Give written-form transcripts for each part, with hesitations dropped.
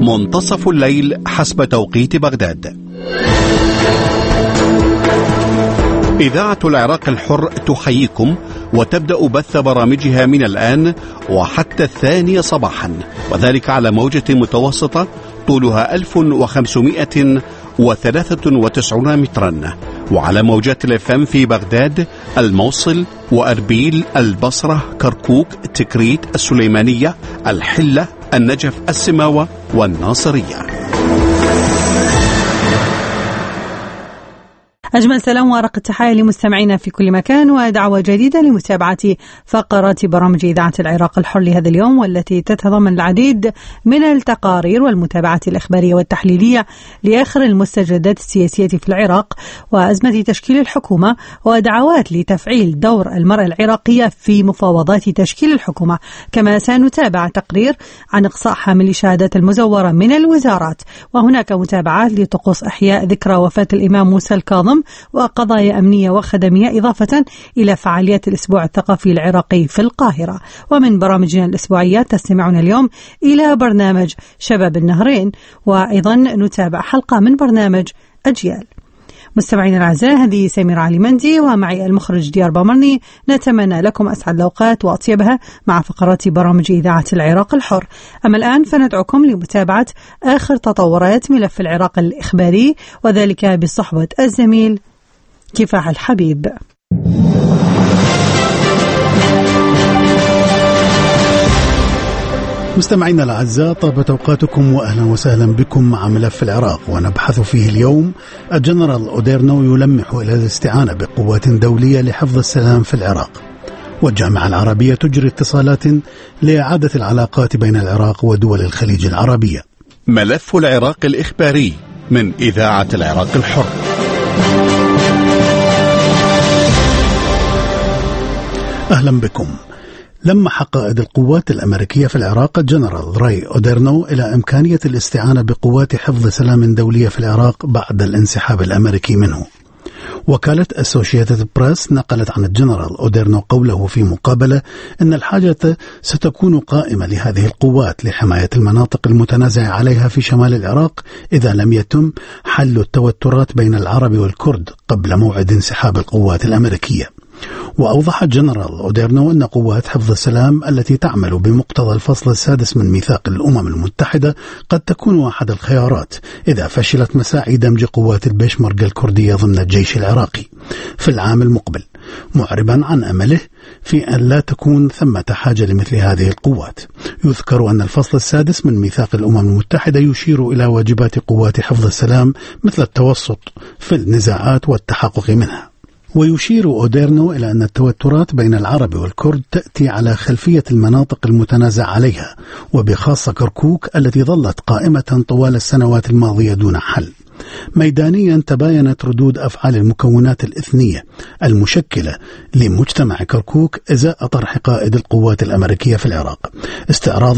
منتصف الليل حسب توقيت بغداد. إذاعة العراق الحر تحييكم وتبدأ بث برامجها من الآن وحتى 2 صباحا، وذلك على موجة متوسطة طولها 1593 مترا، وعلى موجات الFM في بغداد، الموصل وأربيل، البصرة، كركوك، تكريت، السليمانية، الحلة، النجف، السماوة والناصرية. أجمل سلام وأرق التحايا لمستمعينا في كل مكان، ودعوة جديدة لمتابعة فقرات برامج إذاعة العراق الحر لهذا اليوم، والتي تتضمن العديد من التقارير والمتابعات الإخبارية والتحليلية لآخر المستجدات السياسية في العراق وأزمة تشكيل الحكومة، ودعوات لتفعيل دور المرأة العراقية في مفاوضات تشكيل الحكومة. كما سنتابع تقرير عن إقصاء حامل الشهادات المزورة من الوزارات، وهناك متابعات لطقوس إحياء ذكرى وفاة الإمام موسى الكاظم وقضايا أمنية وخدمية، إضافة إلى فعاليات الأسبوع الثقافي العراقي في القاهرة. ومن برامجنا الأسبوعية تستمعون اليوم إلى برنامج شباب النهرين، وأيضا نتابع حلقة من برنامج أجيال. مستمعين الأعزاء، هذه سميرة علي مندي ومعي المخرج ديار بامرني، نتمنى لكم أسعد الأوقات وأطيبها مع فقرات برامج إذاعة العراق الحر. أما الآن فندعوكم لمتابعة آخر تطورات ملف العراق الإخباري، وذلك بصحبة الزميل كفاح الحبيب. مستمعينا الأعزاء، طابت أوقاتكم وأهلا وسهلا بكم مع ملف العراق، ونبحث فيه اليوم الجنرال أوديرنو يلمح إلى الاستعانة بقوات دولية لحفظ السلام في العراق، والجامعة العربية تجري اتصالات لإعادة العلاقات بين العراق ودول الخليج العربية. ملف العراق الإخباري من إذاعة العراق الحر. أهلا بكم. لمح قائد القوات الأمريكية في العراق الجنرال راي أوديرنو إلى إمكانية الاستعانة بقوات حفظ سلام دولية في العراق بعد الانسحاب الأمريكي منه. وكالة أسوشيتد بريس نقلت عن الجنرال أوديرنو قوله في مقابلة أن الحاجة ستكون قائمة لهذه القوات لحماية المناطق المتنازع عليها في شمال العراق إذا لم يتم حل التوترات بين العرب والكرد قبل موعد انسحاب القوات الأمريكية. وأوضح الجنرال أوديرنو أن قوات حفظ السلام التي تعمل بمقتضى الفصل 6 من ميثاق الأمم المتحدة قد تكون أحد الخيارات إذا فشلت مساعي دمج قوات البيشمركة الكردية ضمن الجيش العراقي في العام المقبل، معربا عن أمله في أن لا تكون ثمة حاجة لمثل هذه القوات. يذكر أن الفصل 6 من ميثاق الأمم المتحدة يشير إلى واجبات قوات حفظ السلام مثل التوسط في النزاعات والتحقق منها. ويشير أوديرنو إلى أن التوترات بين العرب والكرد تأتي على خلفية المناطق المتنازع عليها، وبخاصة كركوك التي ظلت قائمة طوال السنوات الماضية دون حل. ميدانيا تباينت ردود أفعال المكونات الإثنية المشكلة لمجتمع كركوك إزاء طرح قائد القوات الأمريكية في العراق، استعراض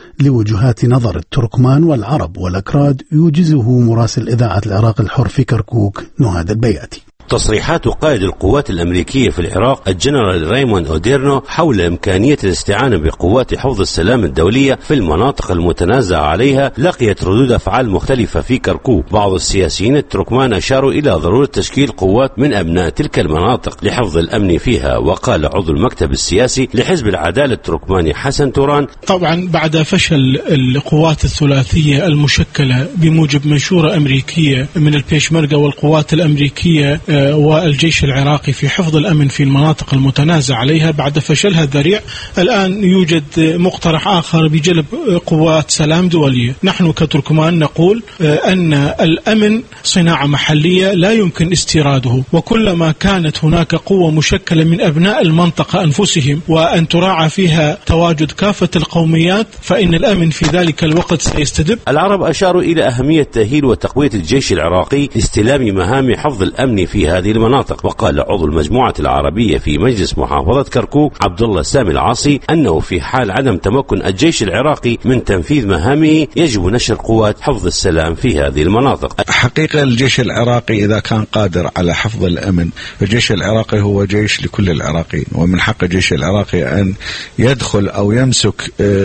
لوجهات نظر التركمان والعرب والأكراد يوجزه مراسل إذاعة العراق الحر في كركوك نهاد البياتي. تصريحات قائد القوات الأمريكية في العراق الجنرال رايموند أوديرنو حول إمكانية الاستعانة بقوات حفظ السلام الدولية في المناطق المتنازع عليها لقيت ردود أفعال مختلفة في كركوك. بعض السياسيين التركمان أشاروا إلى ضرورة تشكيل قوات من أبناء تلك المناطق لحفظ الأمن فيها. وقال عضو المكتب السياسي لحزب العدالة التركماني حسن توران: طبعا بعد فشل القوات الثلاثية المشكلة بموجب منشورة أمريكية من البيشمركة والقوات الأمريكية والجيش العراقي في حفظ الأمن في المناطق المتنازع عليها، بعد فشلها الذريع الآن يوجد مقترح آخر بجلب قوات سلام دولية. نحن كتركمان نقول أن الأمن صناعة محلية لا يمكن استيراده، وكلما كانت هناك قوة مشكلة من أبناء المنطقة أنفسهم وأن تراعى فيها تواجد كافة القوميات فإن الأمن في ذلك الوقت سيستدب. العرب أشاروا إلى أهمية تأهيل وتقوية الجيش العراقي لاستلام مهام حفظ الأمن في في هذه المناطق. وقال عضو المجموعة العربية في مجلس محافظة كركوك عبد الله سامي العاصي أنه في حال عدم تمكن الجيش العراقي من تنفيذ مهامه يجب نشر قوات حفظ السلام في هذه المناطق. حقيقة الجيش العراقي إذا كان قادر على حفظ الأمن، الجيش العراقي هو جيش لكل العراقيين، ومن حق الجيش العراقي أن يدخل أو يمسك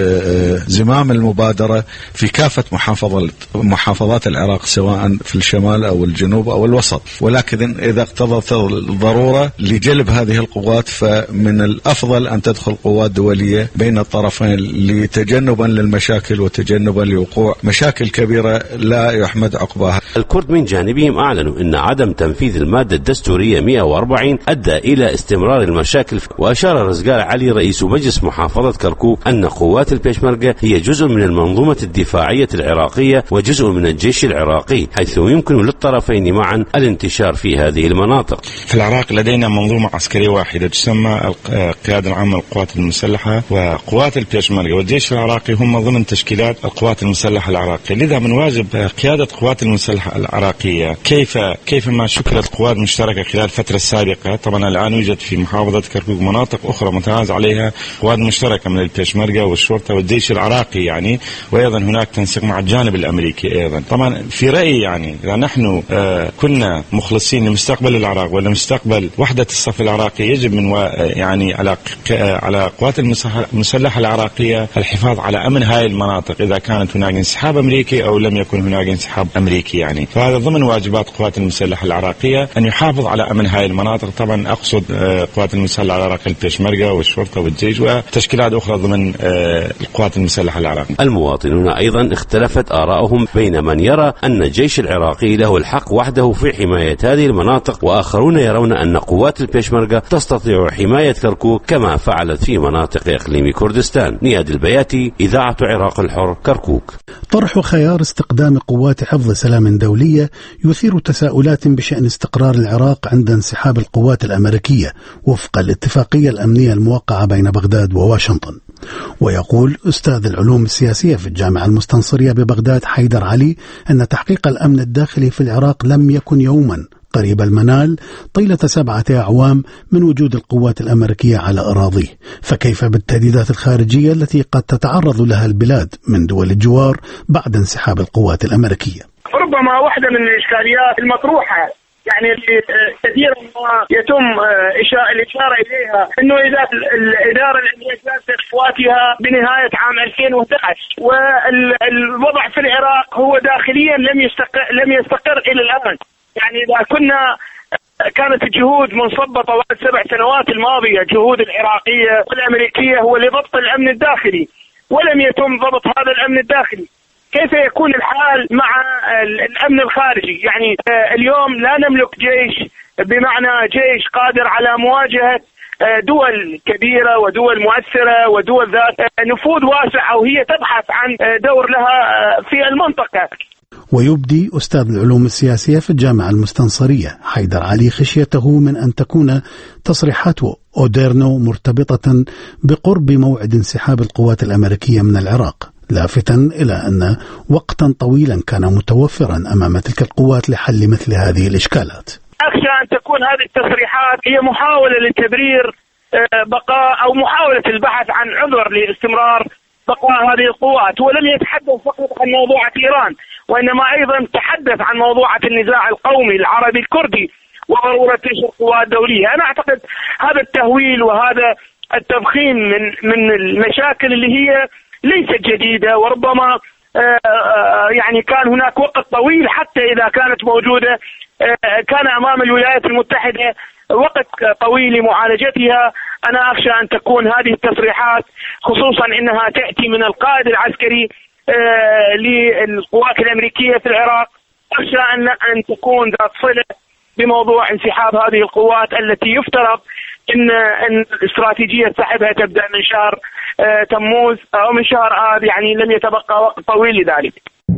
زمام المبادرة في كافة محافظات العراق سواء في الشمال أو الجنوب أو الوسط. ولكن إذا اقتضت الضرورة لجلب هذه القوات فمن الأفضل أن تدخل قوات دولية بين الطرفين لتجنبا للمشاكل وتجنبا لوقوع مشاكل كبيرة لا يحمد عقباها. الكرد من جانبهم أعلنوا أن عدم تنفيذ المادة الدستورية 140 أدى إلى استمرار المشاكل. وأشار رزقال علي رئيس مجلس محافظة كركوك أن قوات البيشمركة هي جزء من المنظومة الدفاعية العراقية وجزء من الجيش العراقي، حيث يمكن للطرفين معا الانتشار في هذه المناطق. في العراق لدينا منظومة عسكرية واحدة تسمى القيادة العامة للقوات المسلحة، وقوات البيشمركة والجيش العراقي هم ضمن تشكيلات القوات المسلحة العراقية. لذا من واجب قيادة قوات المسلحة العراقية كيفما شكلت قوات مشتركة خلال الفترة السابقة. طبعا الآن يوجد في محافظة كركوك مناطق أخرى متنازع عليها قوات مشتركة من البيشمركة والشرطة والجيش العراقي يعني، وأيضا هناك تنسيق مع الجانب الأمريكي أيضا. طبعا في رأيي يعني إذا نحن كنا مخلصين لمستقبل العراق ولمستقبل وحدة الصف العراقي يجب من يعني على قوات المسلحة العراقية الحفاظ على أمن هاي المناطق إذا كانت هناك انسحاب أمريكي أو لم يكن هناك انسحاب أمريكي يعني. فهذا ضمن واجبات قوات المسلحة العراقية أن يحافظ على أمن هاي المناطق. طبعا أقصد قوات المسلحة العراقية البيشمركة والشرطة والجيش وتشكيلات أخرى ضمن القوات المسلحة العراقية. المواطنون أيضا اختلفت آراءهم بين من يرى أن الجيش العراقي له الحق وحده في حماية هذه المناطق، وآخرون يرون أن قوات البيشمركة تستطيع حماية كركوك كما فعلت في مناطق إقليم كردستان. نياد البياتي، إذاعة عراق الحر، كركوك. طرح خيار استقدام قوات حفظ سلام دولية يثير تساؤلات بشأن استقرار العراق عند انسحاب القوات الأمريكية وفق الاتفاقية الأمنية الموقعة بين بغداد وواشنطن. ويقول أستاذ العلوم السياسية في الجامعة المستنصرية ببغداد حيدر علي أن تحقيق الأمن الداخلي في العراق لم يكن يوما قريب المنال طيلة 7 أعوام من وجود القوات الأمريكية على أراضيه، فكيف بالتهديدات الخارجية التي قد تتعرض لها البلاد من دول الجوار بعد انسحاب القوات الأمريكية؟ ربما واحدة من الإشكاليات المطروحة يعني اللي كثيرا ما يتم الإشارة إليها أنه إذا الإدارة الأمريكية قواتها بنهاية عام 2011 والوضع في العراق هو داخليا لم يستقر إلى الآن. يعني إذا كانت الجهود منصبة طوال 7 سنوات الماضية، جهود العراقية والأمريكية هو لضبط الأمن الداخلي ولم يتم ضبط هذا الأمن الداخلي، كيف يكون الحال مع الأمن الخارجي؟ يعني اليوم لا نملك جيش بمعنى جيش قادر على مواجهة دول كبيرة ودول مؤثرة ودول ذات نفوذ واسع وهي تبحث عن دور لها في المنطقة. ويبدي أستاذ العلوم السياسية في الجامعة المستنصرية حيدر علي خشيته من أن تكون تصريحات أوديرنو مرتبطة بقرب موعد انسحاب القوات الأمريكية من العراق، لافتا إلى أن وقتا طويلا كان متوفرا أمام تلك القوات لحل مثل هذه الإشكالات. أخشى أن تكون هذه التصريحات هي محاولة لتبرير بقاء أو محاولة البحث عن عذر لاستمرار بقاء هذه القوات. ولم يتحدث فقط عن موضوعة إيران، وإنما أيضا تحدث عن موضوعة النزاع القومي العربي الكردي وضرورة نشر قوات دولية. أنا أعتقد هذا التهويل وهذا التضخيم من المشاكل اللي هي ليست جديدة، وربما يعني كان هناك وقت طويل حتى إذا كانت موجودة كان أمام الولايات المتحدة وقت طويل لمعالجتها. أنا أخشى أن تكون هذه التصريحات خصوصا أنها تأتي من القائد العسكري للقوات الأمريكية في العراق، أخشى أن تكون ذات صلة بموضوع انسحاب هذه القوات التي يفترض أن استراتيجية سحبها تبدأ من شهر تموز أو من شهر آب، يعني لم يتبقى وقت طويل لذلك.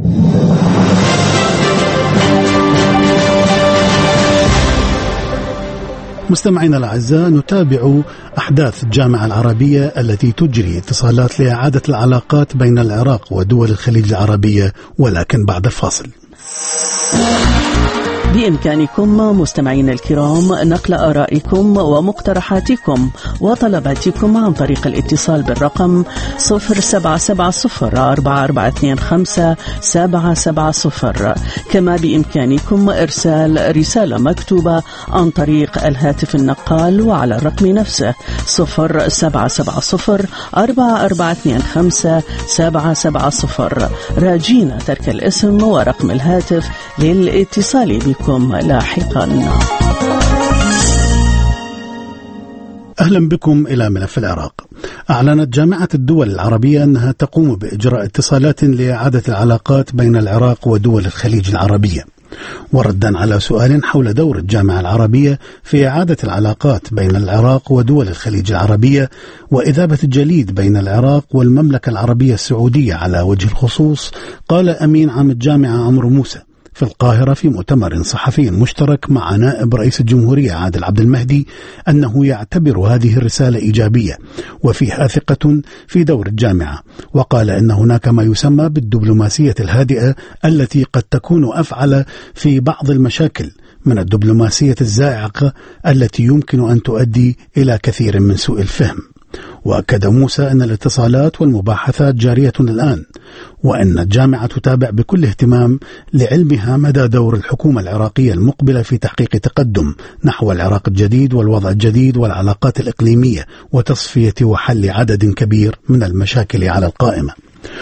مستمعينا الأعزاء، نتابع أحداث الجامعة العربية التي تجري اتصالات لإعادة العلاقات بين العراق ودول الخليج العربية، ولكن بعد الفاصل. بإمكانكم مستمعينا الكرام نقل آرائكم ومقترحاتكم وطلباتكم عن طريق الاتصال بالرقم 0770-4425-770. كما بإمكانكم إرسال رسالة مكتوبة عن طريق الهاتف النقال وعلى الرقم نفسه 0770-4425-770. راجين ترك الاسم ورقم الهاتف للاتصال بكم لاحقا. أهلا بكم إلى ملف العراق. أعلنت جامعة الدول العربية أنها تقوم بإجراء اتصالات لإعادة العلاقات بين العراق ودول الخليج العربية. وردا على سؤال حول دور الجامعة العربية في إعادة العلاقات بين العراق ودول الخليج العربية وإذابة الجليد بين العراق والمملكة العربية السعودية على وجه الخصوص، قال أمين عام الجامعة عمرو موسى في القاهرة في مؤتمر صحفي مشترك مع نائب رئيس الجمهورية عادل عبد المهدي أنه يعتبر هذه الرسالة إيجابية وفيها ثقة في دور الجامعة، وقال إن هناك ما يسمى بالدبلوماسية الهادئة التي قد تكون أفعل في بعض المشاكل من الدبلوماسية الزائقة التي يمكن أن تؤدي إلى كثير من سوء الفهم. وأكد موسى أن الاتصالات والمباحثات جارية الآن، وأن الجامعة تتابع بكل اهتمام لعلمها مدى دور الحكومة العراقية المقبلة في تحقيق تقدم نحو العراق الجديد والوضع الجديد والعلاقات الإقليمية وتصفية وحل عدد كبير من المشاكل على القائمة.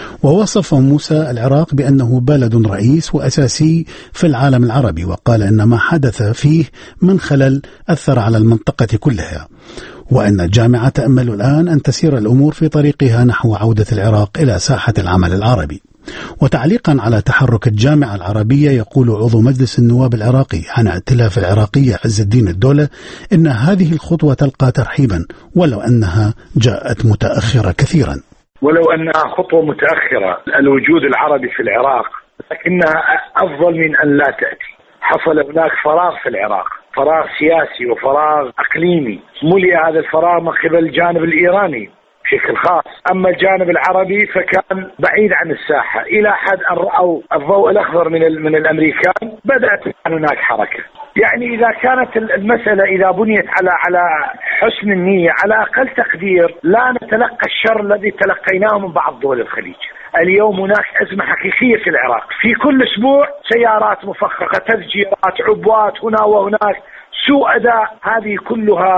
ووصف موسى العراق بأنه بلد رئيس وأساسي في العالم العربي، وقال أن ما حدث فيه من خلل أثر على المنطقة كلها، وأن الجامعة تأمل الآن أن تسير الأمور في طريقها نحو عودة العراق إلى ساحة العمل العربي. وتعليقا على تحرك الجامعة العربية، يقول عضو مجلس النواب العراقي عن ائتلاف العراقية عز الدين الدولة إن هذه الخطوة تلقى ترحيبا ولو أنها جاءت متأخرة كثيرا. ولو أنها خطوة متأخرة الوجود العربي في العراق، لكنها أفضل من أن لا تأتي. حصل هناك فراغ في العراق، فراغ سياسي وفراغ أقليمي، ملئ هذا الفراغ من قبل الجانب الإيراني بشكل خاص. أما الجانب العربي فكان بعيد عن الساحة إلى حد أن رأوا الضوء الأخضر من الأمريكان، بدأت هناك حركة. يعني إذا كانت المسألة إذا بنيت على حسن النية، على أقل تقدير لا نتلقى الشر الذي تلقيناه من بعض دول الخليج. اليوم هناك أزمة حقيقية في العراق، في كل أسبوع سيارات مفخخة، تفجيرات، عبوات هنا وهناك، سوء أداء. هذه كلها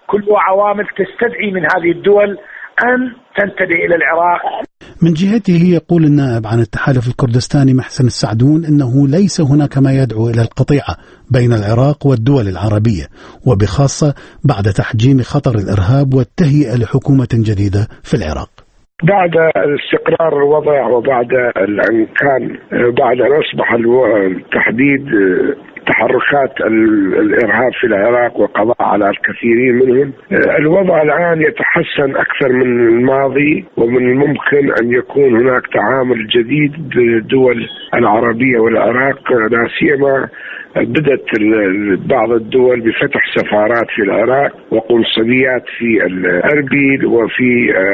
عوامل تستدعي من هذه الدول أن تنتبه إلى العراق. من جهته يقول النائب عن التحالف الكردستاني محسن السعدون إنه ليس هناك ما يدعو إلى القطيعة بين العراق والدول العربية، وبخاصة بعد تحجيم خطر الإرهاب والتهيئة لحكومة جديدة في العراق. بعد استقرار الوضع وبعد أن أصبح تحديد تحركات الإرهاب في العراق وقضاء على الكثيرين منهم، الوضع الآن يتحسن أكثر من الماضي، ومن الممكن أن يكون هناك تعامل جديد بالدول العربية والعراق، لا سيما بدأت بعض الدول بفتح سفارات في العراق وقنصليات في أربيل وفي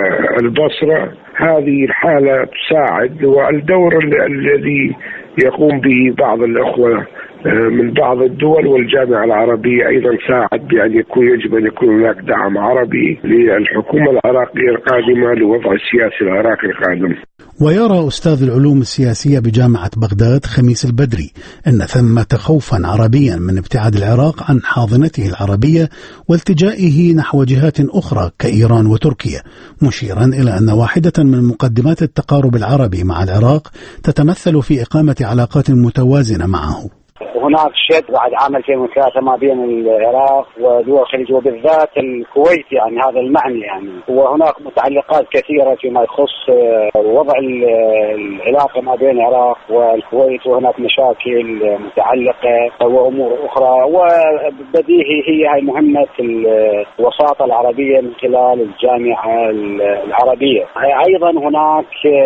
البصرة. هذه الحالة تساعد، والدور الذي يقوم به بعض الأخوة من بعض الدول والجامعة العربية أيضا ساعد بأن يجب أن يكون هناك دعم عربي للحكومة العراقية القادمة لوضع السياسي العراقي القادم. ويرى أستاذ العلوم السياسية بجامعة بغداد خميس البدري أن ثمة خوفا عربيا من ابتعاد العراق عن حاضنته العربية والتجائه نحو جهات أخرى كإيران وتركيا، مشيرا إلى أن واحدة من مقدمات التقارب العربي مع العراق تتمثل في إقامة علاقات متوازنة معه. هناك شد بعد عام 2003 ما بين العراق ودول الخليج وبالذات الكويت، يعني هذا المعني يعني، وهناك متعلقات كثيرة فيما يخص وضع العلاقة ما بين العراق والكويت، وهناك مشاكل متعلقة وأمور أخرى، وبديهي هي مهمة الوساطة العربية من خلال الجامعة العربية. أيضا هناك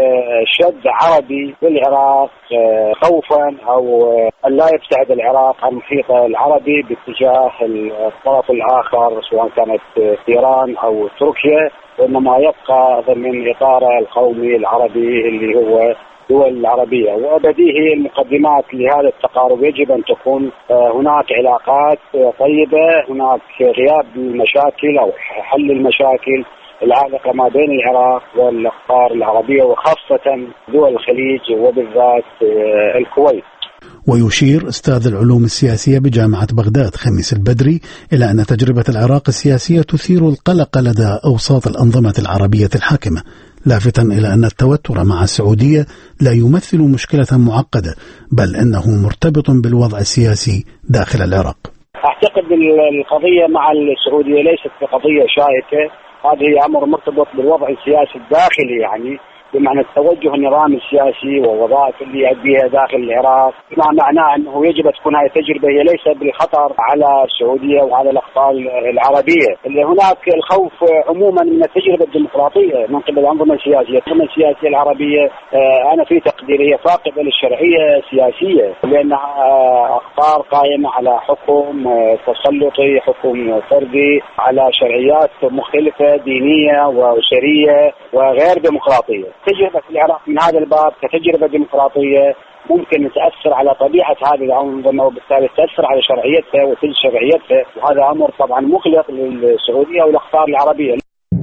شد عربي في العراق خوفا أو أن لا يبتعد العراق عن المحيط العربي باتجاه الطرف الآخر سواء كانت إيران أو تركيا، وإنما يبقى ضمن إطاره القومي العربي اللي هو الدول العربية. وبديهي المقدمات لهذا التقارب يجب أن تكون هناك علاقات طيبة، هناك غياب المشاكل أو حل المشاكل العالقة ما بين العراق والأقطار العربية وخاصة دول الخليج وبالذات الكويت. ويشير أستاذ العلوم السياسية بجامعة بغداد خميس البدري إلى أن تجربة العراق السياسية تثير القلق لدى أوساط الأنظمة العربية الحاكمة، لافتا إلى أن التوتر مع السعودية لا يمثل مشكلة معقدة، بل إنه مرتبط بالوضع السياسي داخل العراق. أعتقد القضية مع السعودية ليست قضية شائكة، هذه أمر مرتبط بالوضع السياسي الداخلي، يعني بمعنى التوجه النظامي السياسي والوظائف اللي يؤديها داخل العراق، ما معناه أنه يجب أن تكون هذه التجربة هي ليس بالخطر على السعودية وعلى الأقطار العربية. اللي هناك الخوف عموما من التجربة الديمقراطية من قبل الأنظمة السياسية. الأنظمة السياسية العربية أنا في تقديري هي فاقدة للشرعية السياسية، لأنها أقطار قائمة على حكم تسلطي، حكم فردي، على شرعيات مختلفة دينية وأسرية وغير ديمقراطية. تجربة العراق من هذا الباب كتجربة ديمقراطية ممكن تأثر على طبيعة هذه الأنظمة وبالتالي تأثر على شرعيتها وتلك شرعيتها، وهذا أمر طبعا مقلق للسعودية والأقطار العربية.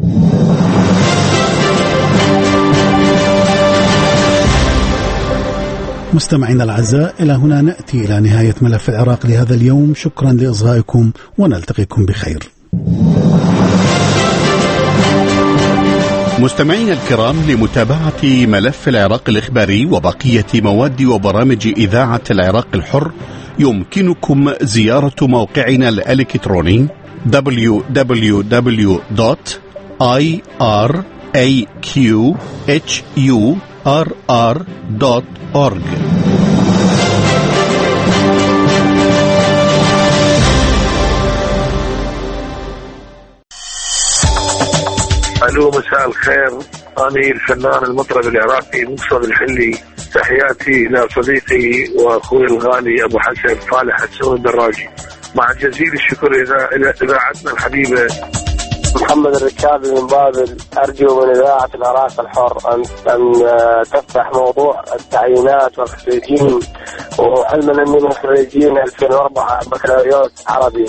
مستمعينا الأعزاء، إلى هنا نأتي إلى نهاية ملف العراق لهذا اليوم. شكرا لإصغائكم ونلتقيكم بخير. مستمعينا الكرام، لمتابعة ملف العراق الإخباري وبقية مواد وبرامج إذاعة العراق الحر يمكنكم زيارة موقعنا الإلكتروني www.iraqhurr.org. الو، مساء الخير. أنا الفنان المطرب العراقي مقصد الحلي، تحياتي إلى صديقي وأخوي الغالي أبو حسن صالح حسون الدراجي، مع جزيل الشكر إلى إذاعتنا الحبيبة. محمد الركابي من بابل، أرجو من إذاعة العراق الحر أن تفتح موضوع التعيينات والخريجين، وعلما أني من خريجين 2004 بكالوريوس عربي.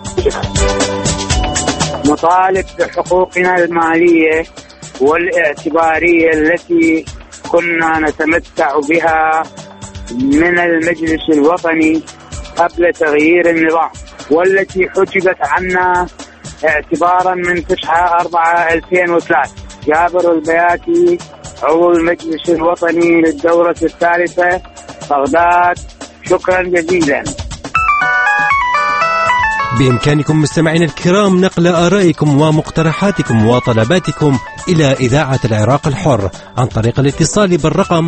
نطالب بحقوقنا المالية والاعتبارية التي كنا نتمتع بها من المجلس الوطني قبل تغيير النظام، والتي حجبت عنا اعتبارا من 9/4/2003. جابر البياتي، عضو المجلس الوطني للدورة الثالثة، بغداد. شكرا جزيلا. بإمكانكم مستمعين الكرام نقل آرائكم ومقترحاتكم وطلباتكم إلى إذاعة العراق الحر عن طريق الاتصال بالرقم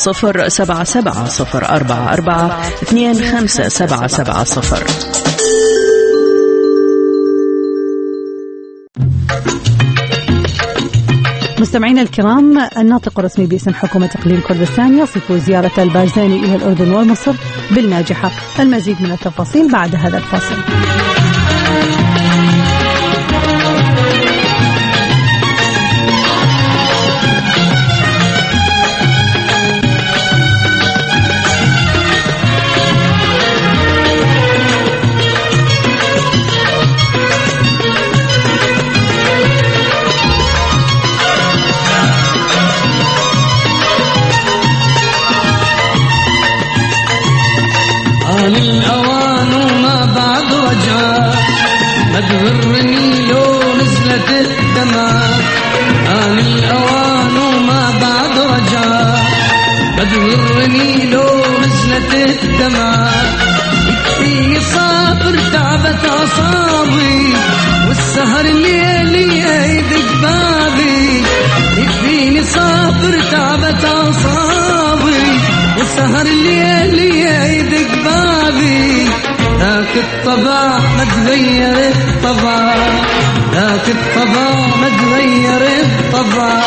077-044-25770. مستمعينا الكرام، الناطق الرسمي باسم حكومة إقليم كردستان يصف زيارة البارزاني إلى الأردن ومصر بالناجحة. المزيد من التفاصيل بعد هذا الفاصل. الأوان وما بعد رجع، ما تغرني لو نزلت الدمع. الأوان وما بعد رجع، ما تغرني لو نزلت الدمع. يكفيني صابر تعبت أعصابي، والسهر الليلي يدق بابي. يكفيني صابر تعبت أعصابي، والسهر الليلي يدق بابي. ذاك الطبع ما تغير الطبع، ذاك الطبع ما تغير الطبع.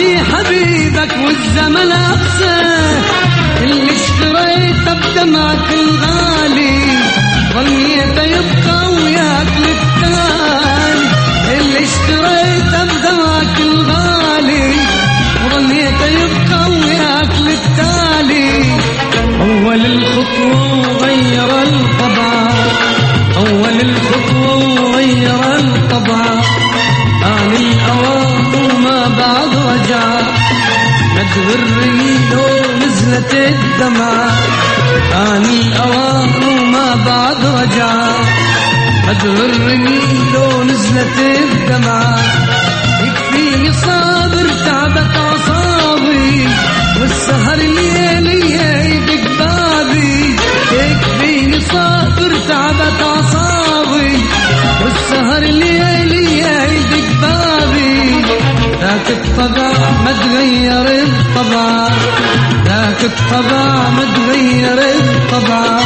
غالي حبيبك والزمن أقسى، اللي اشتريته بدمعك الغالي ظنيته يبقى وياك للتالي، اللي اشتريته بدمعك الغالي ظنيته يبقى وياك للتالي. أول الخطوة غير الطبع، أول الخطوة غير الطبع، آن الأوان وما بعد رجع، ما تغرني لو نزلت الدمعة، آن الأوان وما بعد رجع، ما تغرني لو نزلت الدمعة. يكفيني صابر تعبت أعصابي والسهر الليلي يدق بابي، يكفيني صابر تعبت أعصابي والسهر الليلي يدق بابي. ذاك الطبع ما تغير الطبع، ذاك الطبع ما تغير الطبع.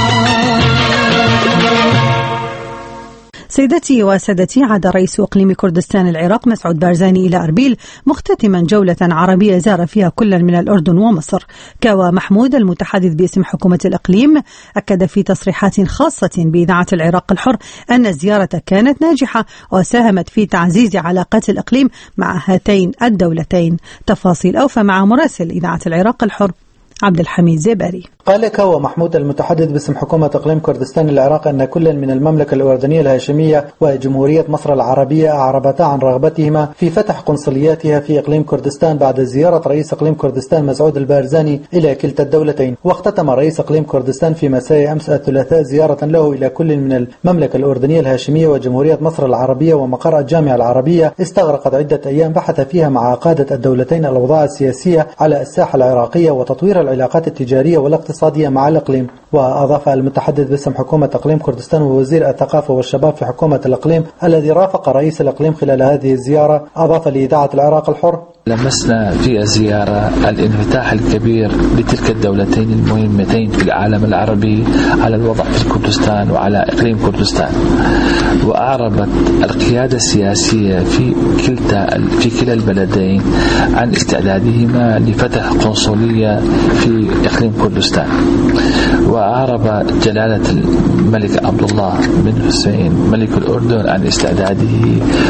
سيدتي وسادتي، عاد رئيس إقليم كردستان العراق مسعود بارزاني إلى أربيل مختتما جولة عربية زار فيها كل من الأردن ومصر. كوا محمود المتحدث باسم حكومة الإقليم أكد في تصريحات خاصة بإذاعة العراق الحر أن الزيارة كانت ناجحة وساهمت في تعزيز علاقات الإقليم مع هاتين الدولتين. تفاصيل أوفى مع مراسل إذاعة العراق الحر عبد الحميد زباري. قال كوا محمود المتحدث باسم حكومة إقليم كردستان العراق أن كل من المملكة الأردنية الهاشمية وجمهورية مصر العربية أعربتا عن رغبتهما في فتح قنصلياتها في إقليم كردستان بعد زيارة رئيس إقليم كردستان مسعود البارزاني إلى كلتا الدولتين. واختتم رئيس إقليم كردستان في مساء أمس الثلاثاء زيارة له إلى كل من المملكة الأردنية الهاشمية وجمهورية مصر العربية ومقر الجامعة العربية استغرقت عدة أيام بحث فيها مع قادة الدولتين الأوضاع السياسية على الساحة العراقية وتطوير العلاقات التجارية والاقتصادية مع الإقليم. وأضاف المتحدث باسم حكومة إقليم كردستان ووزير الثقافة والشباب في حكومة الإقليم الذي رافق رئيس الإقليم خلال هذه الزيارة، أضاف لإذاعة العراق الحر: لمسنا في الزيارة الانفتاح الكبير لتلك الدولتين المهمتين في العالم العربي على الوضع في كردستان وعلى إقليم كردستان، وأعربت القيادة السياسية في كلا البلدين عن استعدادهما لفتح قنصلية في إقليم كردستان. وأعرب جلالة الملك عبد الله بن حسين ملك الأردن عن استعداده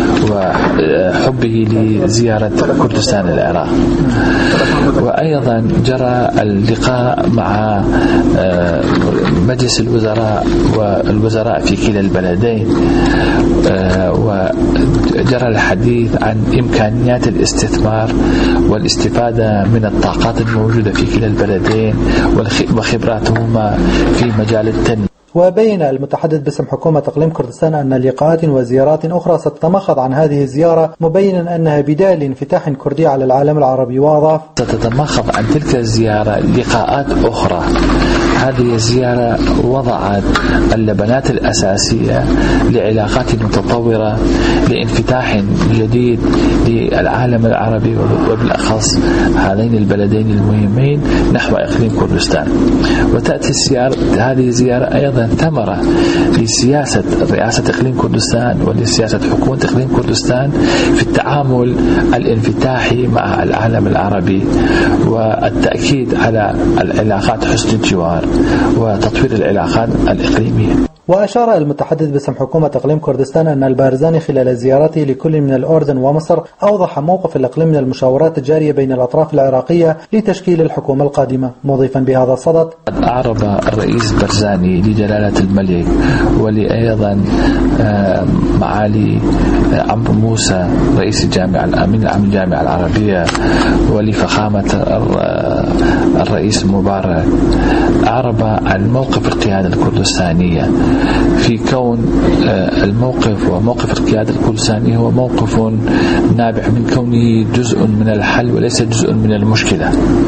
وحبه لزيارة كردستان العراق. وأيضا جرى اللقاء مع مجلس الوزراء والوزراء في كلا البلدين، وجرى الحديث عن إمكانيات الاستثمار والاستفادة من الطاقات الموجودة في كلا البلدين وخبراتهما في مجال التنمية. وبين المتحدث باسم حكومة إقليم كردستان أن لقاءات وزيارات أخرى ستتمخض عن هذه الزيارة، مبينا أنها بداية لانفتاح كردي على العالم العربي. وأضاف: ستتمخض عن تلك الزيارة لقاءات أخرى. هذه الزيارة وضعت اللبنات الأساسية لعلاقات متطورة لانفتاح جديد للعالم العربي وبالأخص هذين البلدين المهمين نحو إقليم كردستان. وتأتي هذه الزيارة أيضا ثمرة لسياسة رئاسة إقليم كردستان ولسياسة حكومة إقليم كردستان في التعامل الانفتاحي مع العالم العربي والتأكيد على العلاقات حسن الجوار وتطوير العلاقات الإقليمية. وأشار المتحدث باسم حكومة إقليم كردستان أن البارزاني خلال زيارته لكل من الأردن ومصر أوضح موقف الإقليم من المشاورات الجارية بين الأطراف العراقية لتشكيل الحكومة القادمة، مضيفا بهذا الصدد: أعرب الرئيس بارزاني لجلالة الملك ولأيضا معالي عمرو موسى رئيس الجامعة الأمين العام للجامعة العربية ولفخامة الرئيس مبارك، أعرب عن موقف القيادة الكردستانية في كون الموقف وموقف القيادة الكردستانية هو موقف نابع من كونه جزء من الحل وليس جزء من المشكلة.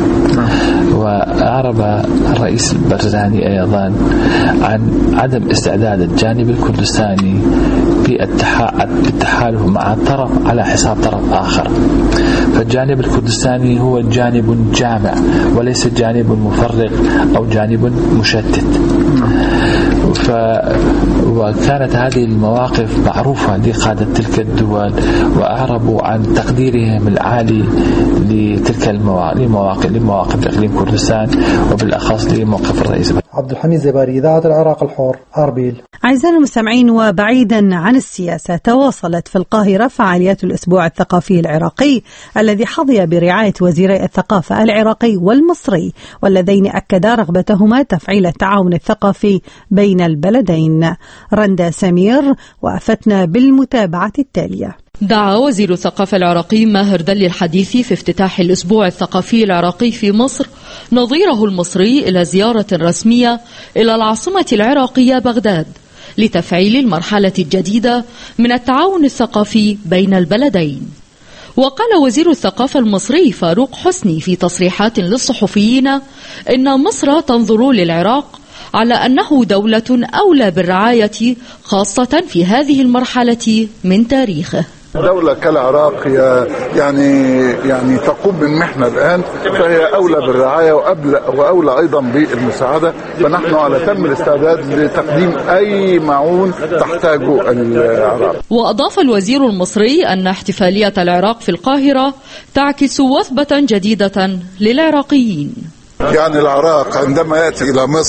وأعرب الرئيس البارزاني أيضا عن عدم استعداد الجانب الكردستاني بالتحالف مع طرف على حساب طرف آخر، فالجانب الكردستاني هو جانب جامع وليس جانب مفرق أو جانب مشتت. وكانت هذه المواقف معروفة لقادة تلك الدول، وأعربوا عن تقديرهم العالي لتلك لمواقف إقليم كردستان، وبالأخص لموقف الرئيس. عبد الحميد زباري، إذاعة العراق الحر، أربيل. أعزائنا المستمعين، وبعيدا عن السياسة، تواصلت في القاهرة فعاليات الأسبوع الثقافي العراقي الذي حظي برعاية وزيري الثقافة العراقي والمصري، واللذين أكدا رغبتهما تفعيل التعاون الثقافي بين البلدين. رندا سمير وأفتنا بالمتابعة التالية. دعا وزير الثقافة العراقي ماهر دلي الحديثي في افتتاح الأسبوع الثقافي العراقي في مصر نظيره المصري إلى زيارة رسمية إلى العاصمة العراقية بغداد لتفعيل المرحلة الجديدة من التعاون الثقافي بين البلدين. وقال وزير الثقافة المصري فاروق حسني في تصريحات للصحفيين إن مصر تنظر للعراق على أنه دولة أولى بالرعاية خاصة في هذه المرحلة من تاريخه. دولة كالعراق هي يعني تقوم بالمحنة الآن، فهي أولى بالرعاية وأولى أيضا بالمساعدة، فنحن على تم الاستعداد لتقديم أي معون تحتاجه العراق. وأضاف الوزير المصري أن احتفالية العراق في القاهرة تعكس وثبة جديدة للعراقيين. يعني العراق عندما يأتي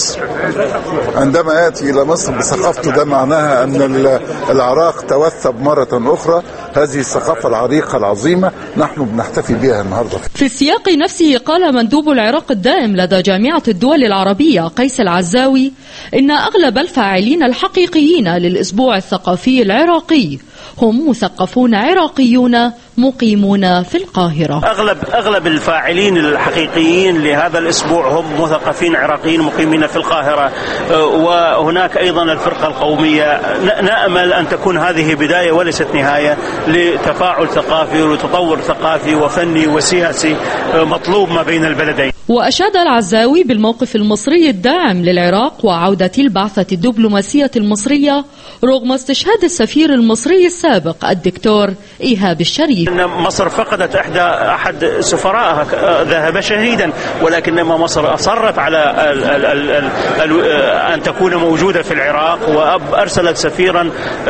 إلى مصر بثقافته، ده معناها أن العراق توثب مرة أخرى هذه الثقافة العريقة العظيمة نحن بنحتفي بها النهاردة. في السياق نفسه قال مندوب العراق الدائم لدى جامعة الدول العربية قيس العزاوي إن أغلب الفاعلين الحقيقيين للأسبوع الثقافي العراقي هم مثقفون عراقيون مقيمون في القاهرة. أغلب الفاعلين الحقيقيين لهذا الأسبوع هم مثقفين عراقيين مقيمين في القاهرة، وهناك أيضا الفرقة القومية. نأمل أن تكون هذه بداية وليست نهاية لتفاعل ثقافي وتطور ثقافي وفني وسياسي مطلوب ما بين البلدين. وأشاد العزاوي بالموقف المصري الداعم للعراق وعودة البعثة الدبلوماسية المصرية رغم استشهاد السفير المصري السابق الدكتور إيهاب الشريف. إن مصر فقدت أحد سفرائها، ذهب شهيدا، ولكنما مصر أصرت على أن تكون موجودة في العراق، وأرسلت سفيرا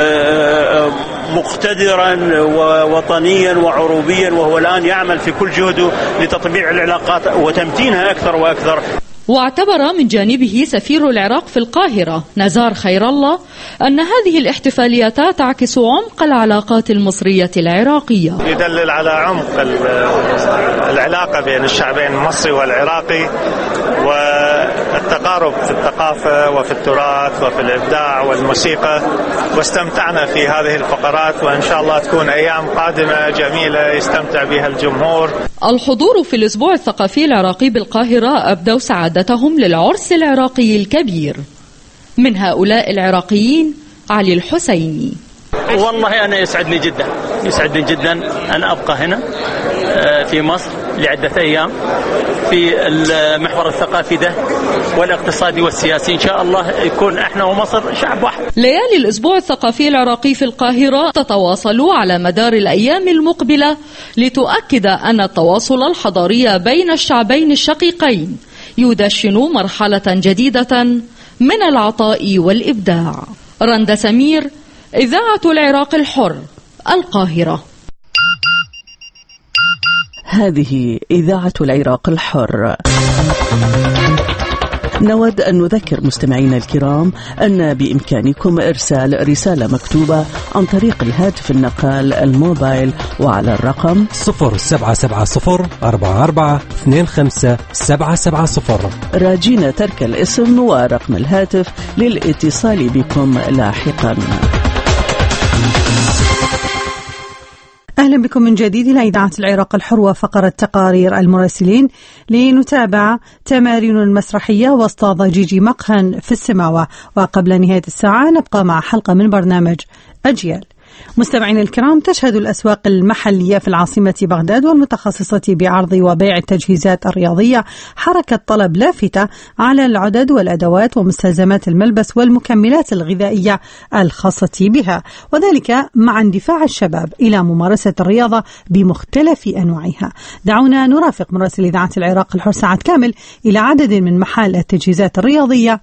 مقتدرا ووطنيا وعروبيا، وهو الآن يعمل في كل جهده لتطبيع العلاقات وتمتينها أكثر وأكثر. واعتبر من جانبه سفير العراق في القاهرة نزار خير الله أن هذه الاحتفاليات تعكس عمق العلاقات المصرية العراقية. يدلل على عمق العلاقة بين الشعبين المصري والعراقي والتقارب في الثقافة وفي التراث وفي الإبداع والموسيقى، واستمتعنا في هذه الفقرات، وإن شاء الله تكون أيام قادمة جميلة يستمتع بها الجمهور. الحضور في الأسبوع الثقافي العراقي بالقاهرة أبدوا سعادتهم للعرس العراقي الكبير. من هؤلاء العراقيين علي الحسيني. والله أنا يسعدني جدا أن أبقى هنا في مصر لعدة أيام في المحور الثقافي ده والاقتصادي والسياسي. إن شاء الله يكون إحنا ومصر شعب واحد. ليالي الأسبوع الثقافي العراقي في القاهرة تتواصل على مدار الأيام المقبلة لتؤكد أن التواصل الحضاري بين الشعبين الشقيقين يدشن مرحلة جديدة من العطاء والإبداع. رندا سمير، إذاعة العراق الحر، القاهرة. هذه إذاعة العراق الحر. نود أن نذكر مستمعينا الكرام أن بإمكانكم إرسال رسالة مكتوبة عن طريق الهاتف النقال الموبايل وعلى الرقم 0774-44-25-770 راجين ترك الاسم ورقم الهاتف للاتصال بكم لاحقا. أهلا بكم من جديد إلى إذاعة العراق الحر وفقرة تقارير المراسلين، لنتابع تمارين المسرحية وسط ضجيج مقهى في السماوة. وقبل نهاية الساعة نبقى مع حلقة من برنامج أجيال. مستمعين الكرام، تشهد الأسواق المحلية في العاصمة بغداد والمتخصصة بعرض وبيع التجهيزات الرياضية حركة طلب لافتة على العدد والأدوات ومستلزمات الملبس والمكملات الغذائية الخاصة بها، وذلك مع اندفاع الشباب إلى ممارسة الرياضة بمختلف أنواعها. دعونا نرافق مراسل إذاعة العراق الحر ساعة كامل إلى عدد من محال التجهيزات الرياضية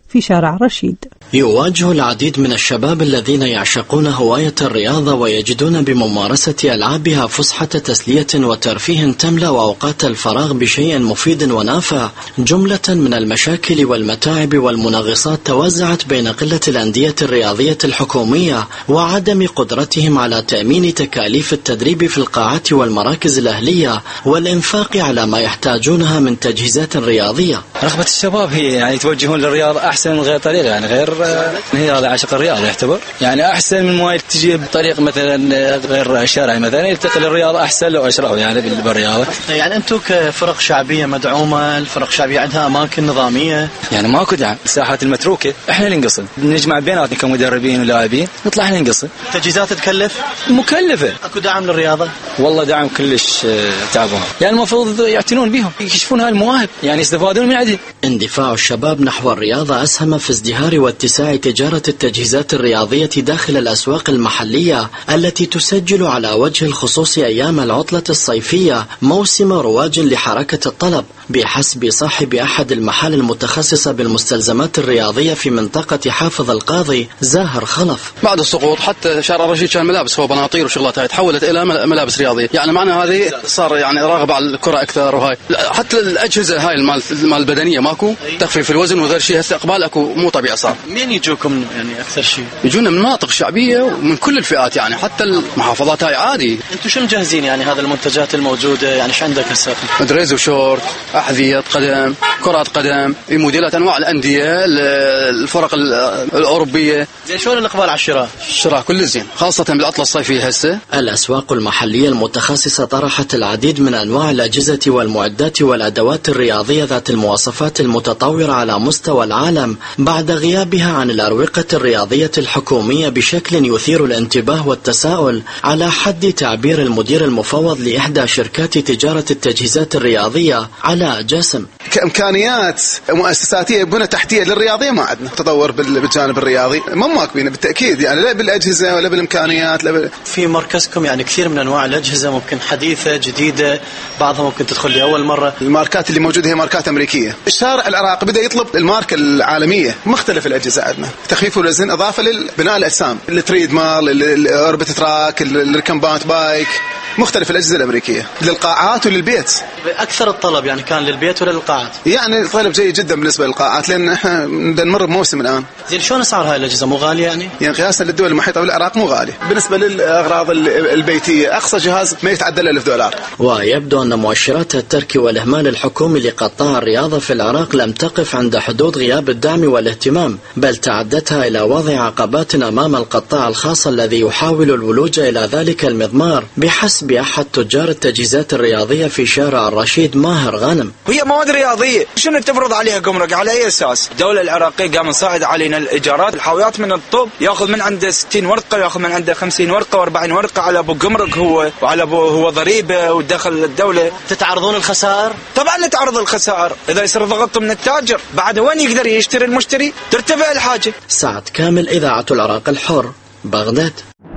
في شارع رشيد. يواجه العديد من الشباب الذين يعشقون هواية الرياضة ويجدون بممارسة ألعابها فسحة تسلية وترفيه تملأ أوقات الفراغ بشيء مفيد ونافع. جملة من المشاكل والمتاعب والمنغصات توزعت بين قلة الأندية الرياضية الحكومية وعدم قدرتهم على تأمين تكاليف التدريب في القاعات والمراكز الأهلية والإنفاق على ما يحتاجونها من تجهيزات رياضية. رغبة الشباب هي يعني يتوجهون للرياضة أحسن من غير طريقة، يعني غير هي هذا عشق الرياضة يعتبر يعني أحسن من ما تجي بطريق مثلا غير شرعي، مثلا يلتقي للرياضة أحسن لو أشرعوا يعني بالرياضة. يعني أنتم كفرق شعبية مدعومة، الفرق الشعبية عندها أماكن نظامية؟ يعني ماكو دعم، الساحات المتروكة احنا اللي نقصن، نجمع بيناتنا كمدربين ولاعبين نطلع احنا نقصن. التجهيزات تكلف؟ مكلفة. اكو دعم للرياضة؟ والله دعم كلش تعبان، يعني المفروض يعتنون بهم، يكشفون هالمواهب، يعني يستفادون من عدل. اندفاع الشباب نحو الرياضة أسهم في ازدهار واتساع تجارة التجهيزات الرياضية داخل الأسواق المحلية التي تسجل على وجه الخصوص أيام العطلة الصيفية موسم رواج لحركة الطلب، بحسب صاحب أحد المحال المتخصصة بالمستلزمات الرياضية في منطقة حافظ القاضي زاهر خلف. بعد السقوط حتى شارع رشيد كان ملابس وبناطير وشغلات هاي تحولت إلى ملابس رياضية، يعني معنى هذه صار يعني راغب على الكرة أكثر، وهاي حتى الأجهزة هاي المال البدنية ماكو، تخفيف الوزن وغير شيء، هسه إقبال أكو مو طبيعي صار. مين يجوكم يعني أكثر شيء؟ يجونا من مناطق شعبية ومن كل الفئات، يعني حتى المحافظات هاي عادي. أنتم شو مجهزين يعني هذا المنتجات الموجودة؟ يعني شو عندك هسه؟ دريز وشورت، أحذية قدم، كرات قدم، موديلات أنواع الأندية، الفرق الأوروبية. زين شلون الإقبال على الشراء؟ الشراء كل زين، خاصة بالعطلة الصيفية هسه. الأسواق المحلية المتخصصة طرحت العديد من أنواع الأجهزة والمعدات والأدوات الرياضية ذات المواصفات المتطورة على مستوى العالم بعد غيابها عن الأروقة الرياضية الحكومية بشكل يثير الانتباه والتساؤل، على حد تعبير المدير المفوض لإحدى شركات تجارة التجهيزات الرياضية علاء جاسم. كإمكانيات مؤسساتية بنى تحتية للرياضية ما عندنا تطور بالجانب الرياضي، ما ماكبين بالتأكيد، يعني لا بالأجهزة ولا بالإمكانيات في مركزكم يعني كثير من أنواع الأجهزة ممكن حديثة جديدة، بعضها ممكن تدخل لأول مرة. الماركات اللي موجودة هي ماركات أمريكية. الشارع العراقي بدأ يطلب الماركة العالمية، مختلف الأجهزة عندنا، تخفيف الوزن إضافة لبناء الأجسام، التريد مال، الأوربت تراك، الركمبات بايك، مختلف الأجهزة الأمريكية للقاعات وللبيت. أكثر الطلب يعني كان للبيت ولا للقاعات؟ يعني طلب جيد جدا بالنسبة للقاعات، لأن احنا نمر بموسم الآن. زين شلون أسعار هاي الأجهزة؟ مو غالية يعني قياسا للدول المحيطة بالعراق مو غالية. بالنسبة للأغراض البيتية أقصى جهاز ما يتعدى $1000. ويبدو أن مؤشرات الترك والإهمال الحكومي لقطاع الرياضة في العراق لم تقف عند حدود غياب الدعم والاهتمام، بل تعدتها إلى وضع عقبات أمام القطاع الخاص الذي يحاول الولوج إلى ذلك المضمار، بحسب أحد تجار التجهيزات الرياضية في شارع الرشيد ماهر غانم. هي مواد رياضية شنو تفرض عليها جمرك؟ على أي أساس؟ الدولة العراقية قام نصعد علينا الإيجارات، الحاويات من الطب يأخذ من عنده 60 ورقة، يأخذ من عنده 50 ورقة و40 ورقة على أبو جمرك هو، وعلى أبو هو ضريبة ودخل الدولة. تتعرضون الخسائر؟ طبعا نتعرض الخسائر، إذا يصير ضغط من التاجر بعد وين يقدر يشتري المشتري؟ ترتفع الحاجة. سعد كامل، إذاعة العراق الحر، بغداد.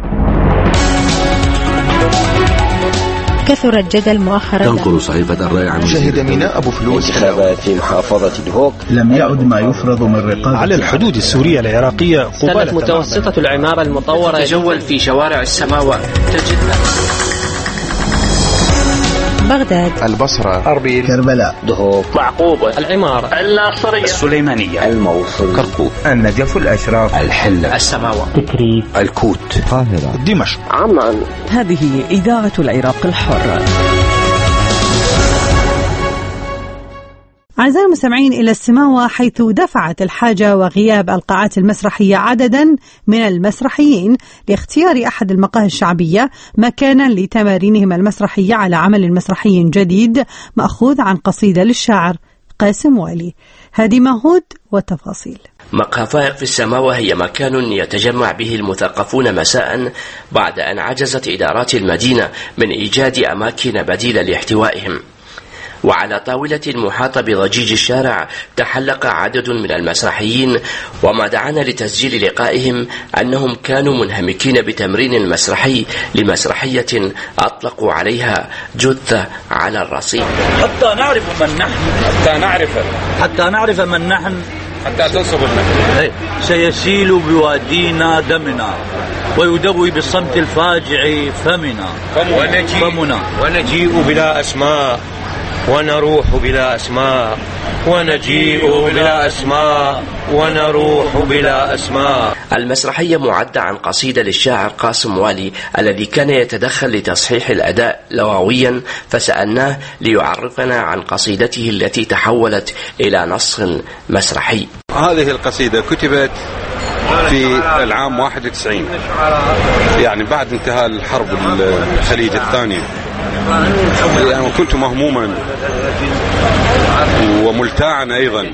كثر الجدل مؤخرا. تنقل صحيفة الرأي عن شهد ميناء أبو فلوس انتخابات في محافظة دهوك. لم يعد ما يفرض من رقابة على الحدود السورية العراقية. كانت متوسطة العمارة المطورة تتجول في شوارع السماوات، تجدها بغداد، البصرة، أربيل، كربلاء، دهوك، معقوبة، العمارة، الناصرية، السليمانية، الموصل، كركوك، النجف، الأشراف، الحلة، السماوة، تكريت، الكوت، القاهرة، دمشق، عمان. هذه إذاعة العراق الحر. أعزائي المستمعين، إلى السماوة، حيث دفعت الحاجة وغياب القاعات المسرحية عددا من المسرحيين لاختيار أحد المقاهي الشعبية مكانا لتمارينهم المسرحية على عمل مسرحي جديد مأخوذ عن قصيدة للشاعر قاسم والي. هادي مهود والتفاصيل. مقهى فائق في السماوة هي مكان يتجمع به المثقفون مساء بعد أن عجزت إدارات المدينة من إيجاد أماكن بديلة لاحتوائهم. وعلى طاولة محاطة بضجيج الشارع تحلق عدد من المسرحيين، وما دعانا لتسجيل لقائهم أنهم كانوا منهمكين بتمرين مسرحي لمسرحية أطلقوا عليها جثة على الرصيف. حتى نعرف من نحن، حتى نعرف من نحن حتى تنصب المكان. سيسيل بوادينا دمنا ويدوي بالصمت الفاجع فمنا. ونجيء بلا أسماء ونروح بلا أسماء ونجيء بلا أسماء ونروح بلا أسماء. المسرحية معدة عن قصيدة للشاعر قاسم والي الذي كان يتدخل لتصحيح الأداء لغويا، فسألناه ليعرفنا عن قصيدته التي تحولت إلى نص مسرحي. هذه القصيدة كتبت في العام 91، يعني بعد انتهاء الحرب الخليج الثانية، يعني كنت مهموما وملتاعا أيضا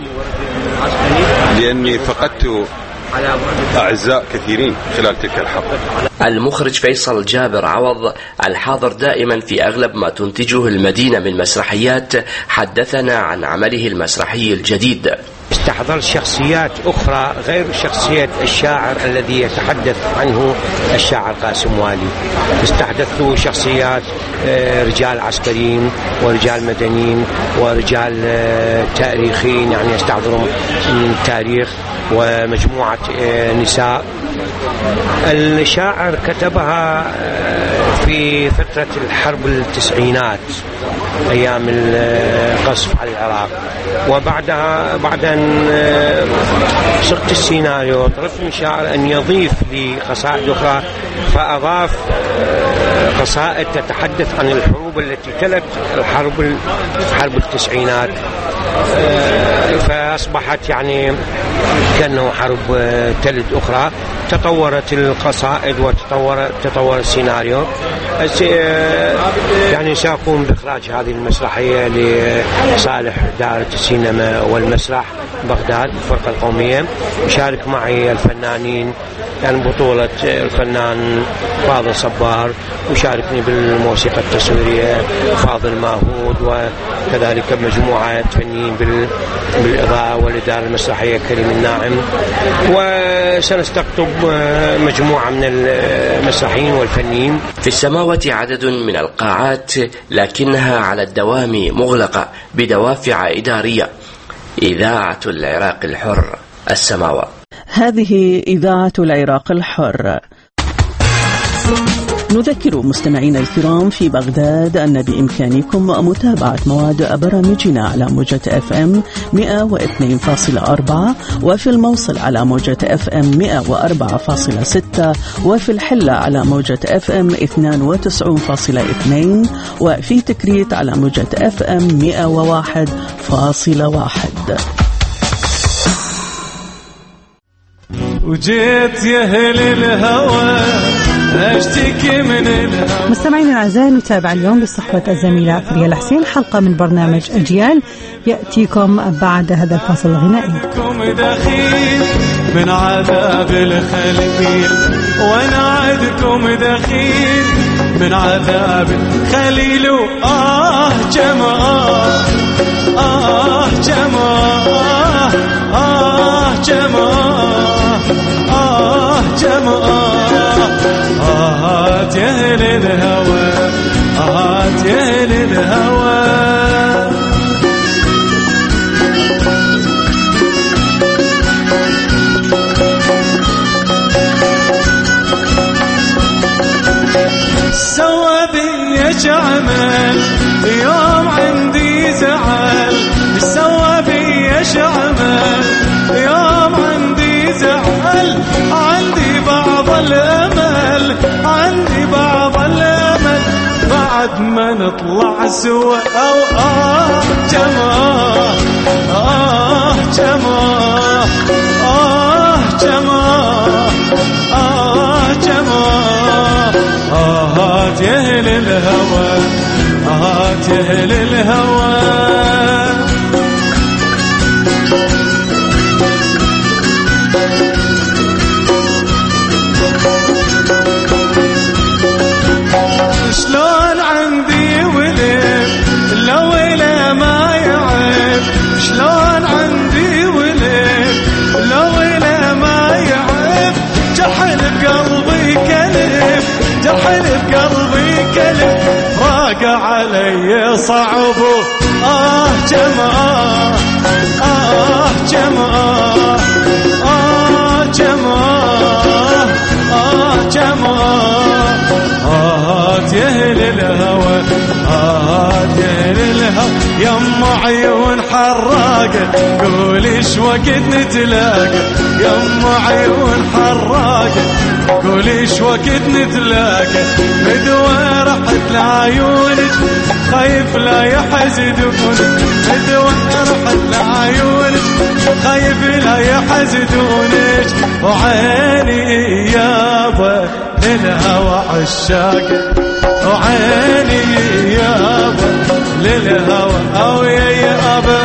لأني فقدت أعزاء كثيرين خلال تلك الحرب. المخرج فيصل جابر عوض الحاضر دائما في أغلب ما تنتجه المدينة من مسرحيات حدثنا عن عمله المسرحي الجديد. استحضر شخصيات أخرى غير شخصية الشاعر الذي يتحدث عنه الشاعر قاسم والي. استحدثوا شخصيات رجال عسكريين ورجال مدنيين ورجال تاريخيين، يعني يستحضرون التاريخ، ومجموعة نساء. الشاعر كتبها في فترة الحرب التسعينات أيام القصف على العراق، وبعدها بعد أن صرت السيناريو طلبت من الشاعر أن يضيف لي قصائد أخرى، فأضاف قصائد تتحدث عن الحروب التي تلت حرب التسعينات، فأصبحت يعني كأنه حرب تلد أخرى. تطورت القصائد وتطور السيناريو. يعني سأقوم بإخراج هذه المسرحية لصالح دائرة السينما والمسرح بغداد الفرقة القومية. يشارك معي الفنانين، يعني بطولة الفنان فاضل صبار، وشاركني بالموسيقى التصويرية فاضل ماهود، وكذلك مجموعة فنيين بالإضاءة والإدارة المسرحية كريم الناعم. وسنستقطب مجموعة من المسرحيين والفنيين. في السماوة عدد من القاعات لكنها على الدوام مغلقة بدوافع إدارية. إذاعة العراق الحر، السماوة. هذه إذاعة العراق الحر. نذكر مستمعينا الكرام في بغداد أن بإمكانكم متابعة مواد برامجنا على موجة FM 102.4، وفي الموصل على موجة FM 104.6، وفي الحلة على موجة FM 92.2، وفي تكريت على موجة FM 101.1. وجيت يا أهل الهوى أشتكي من الهوى. مستمعينا الأعزاء، نتابع اليوم بصحبة الزميلة فريا الحسين حلقة من برنامج أجيال يأتيكم بعد هذا الفاصل الغنائي. دخيل من عذاب الخليل، وانا عدكم دخيل من عذاب الخليل. جماعة جماعة جماعة يا أهل الهوى، يا أهل الهوى. سوى بي عمل يوم عندي زعل، سوى بي عمل يوم عندي زعل. عندي بعض الأمل، عندي بعض الأمل بعد ما نطلع سوا. جماعة جماعة جماعة جماعة يا أهل الهوى، يا أهل الهوى. شلون عندي ولد لو إلى ما يعب، شلون عندي ولد لو إلى ما يعب. جحل بقلبي كلب، جحل بقلبي كلب، راقع علي صعب. جماعة جماعة يم عيون حراقة قوليش وقت نتلاقى يم عيون حراقة قوليش وقت نتلاقى مدوى رحت لعيونك خايف لا يحزدونك مدوى رحت لعيونك خايف لا يحزدونك وعيني يابا للهوى عشاق وعيني يابا للهوى أو يا يابا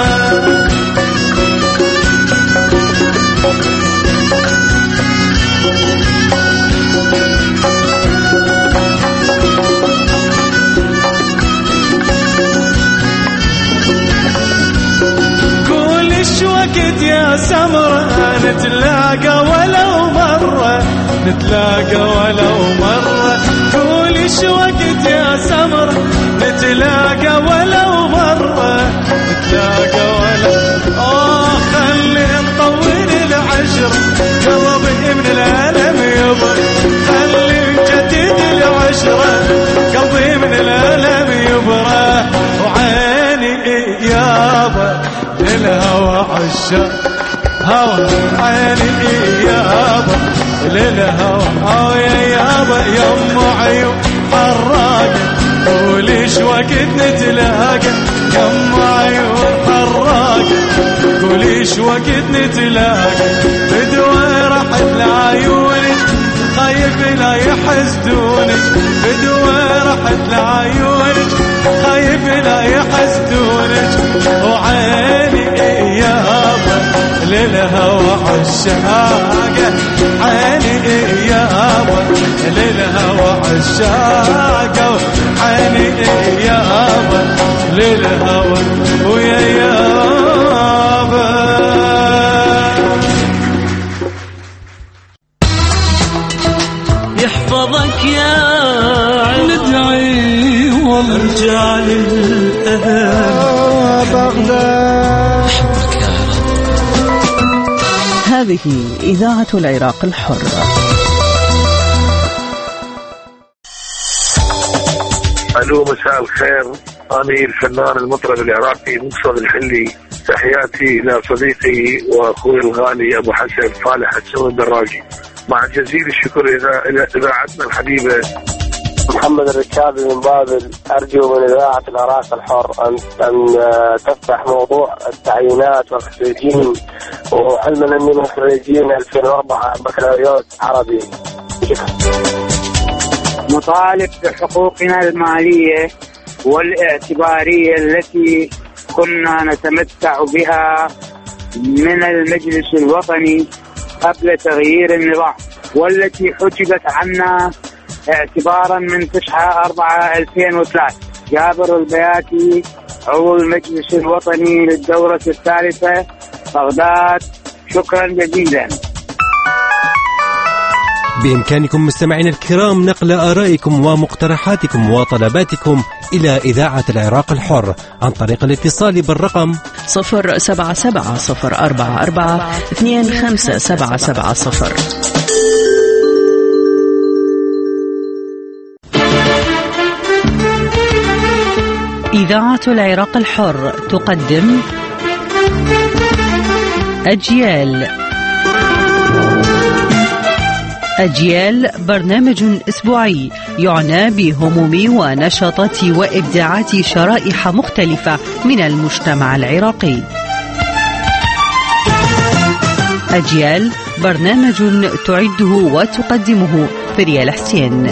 كلش وقت يا سمرة نتلاقى ولو مرة نتلاقى ولو مرة كلش وقت يا سمرة نتلاقى ولو مرة نتلاقى ولو خلي نطول العشرة قلبي من الألم يبر خلي نجدد العشرة قلبي من الألم يبره وعيني يابا للهوى عشاق هوى عيني يابا للهوى أو يا يابا يم عيون حراقة قوليش وقت نتلاقى يم عيون حراقة قوليش وقت نتلاقى بدوى رحت لعيونك خايف لا يحسدونك بدوى رحت لعيونك خايف لا يحسدونك وعيني يابا للهوى عشاقة عيني يابا للهوى عشاقة عيني يابا للهوى ويا يابا يحفظك يا ندعي وارجع للأهل بغداد. هذه إذاعة العراق الحر. ألو مساء الخير، أنا الفنان المطرب العراقي مقصد الحلي، تحياتي إلى صديقي وأخوي الغالي أبو حسن صالح السوي الدراجي، مع جزيل الشكر إلى إذاعتنا الحبيبة. محمد الركابي من بابل، أرجو من إذاعة العراق الحر أن تفتح موضوع التعيينات والخريجين، وعلما أني من خريجين 2004 بكالوريوس عربي. نطالب بحقوقنا المالية والاعتبارية التي كنا نتمتع بها من المجلس الوطني قبل تغيير النظام، والتي حجبت عنا اعتبارا من 9/4/2003. جابر البياتي، عضو المجلس الوطني للدورة الثالثة، بغداد. شكرا جزيلا. بإمكانكم مستمعين الكرام نقل آرائكم ومقترحاتكم وطلباتكم إلى إذاعة العراق الحر عن طريق الاتصال بالرقم 077-044-25770. إذاعة العراق الحر تقدم أجيال، برنامج أسبوعي يعنى بهموم ونشاطات وإبداعات شرائح مختلفة من المجتمع العراقي. أجيال، برنامج تعده وتقدمه فريال حسين.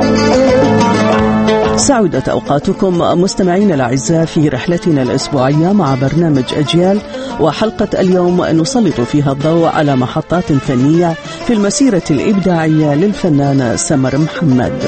سعدت أوقاتكم مستمعين الأعزاء في رحلتنا الأسبوعية مع برنامج أجيال، وحلقة اليوم نسلط فيها الضوء على محطات فنية في المسيرة الإبداعية للفنانة سمر محمد.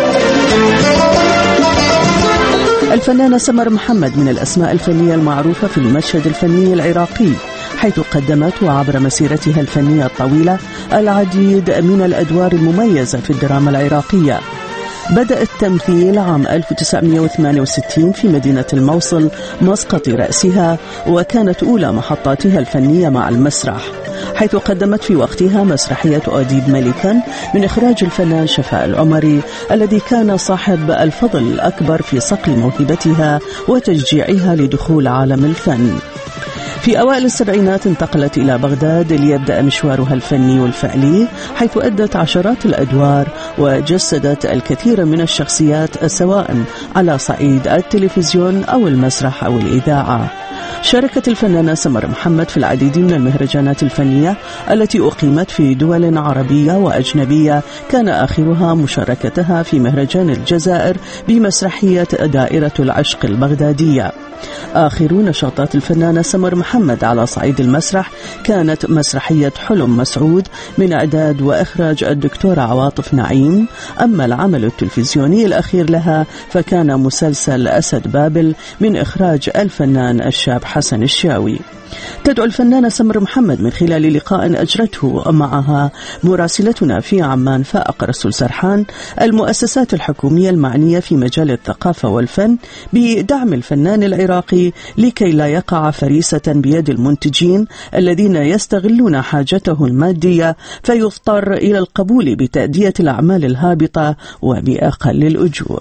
الفنانة سمر محمد من الأسماء الفنية المعروفة في المشهد الفني العراقي، حيث قدمت وعبر مسيرتها الفنية الطويلة العديد من الأدوار المميزة في الدراما العراقية. بدأ التمثيل عام 1968 في مدينة الموصل مسقط رأسها، وكانت أولى محطاتها الفنية مع المسرح. حيث قدمت في وقتها مسرحية أديب ملكا من إخراج الفنان شفاء العمري الذي كان صاحب الفضل الأكبر في صقل موهبتها وتشجيعها لدخول عالم الفن. في أوائل السبعينات انتقلت إلى بغداد ليبدأ مشوارها الفني والفعلي، حيث أدت عشرات الأدوار وجسدت الكثير من الشخصيات سواء على صعيد التلفزيون أو المسرح أو الإذاعة. شاركت الفنانة سمر محمد في العديد من المهرجانات الفنية التي أقيمت في دول عربية وأجنبية، كان آخرها مشاركتها في مهرجان الجزائر بمسرحية دائرة العشق البغدادية. آخر نشاطات الفنانة سمر محمد على صعيد المسرح كانت مسرحية حلم مسعود من إعداد وإخراج الدكتورة عواطف نعيم. أما العمل التلفزيوني الأخير لها فكان مسلسل أسد بابل من إخراج الفنان الشاب حسن الشاوي. تدعو الفنانة سمر محمد من خلال لقاء أجرته معها مراسلتنا في عمان فائق رسول سرحان المؤسسات الحكومية المعنية في مجال الثقافة والفن بدعم الفنان العراقي لكي لا يقع فريسة بيد المنتجين الذين يستغلون حاجته المادية فيضطر إلى القبول بتأدية الأعمال الهابطة وبأقل الأجور.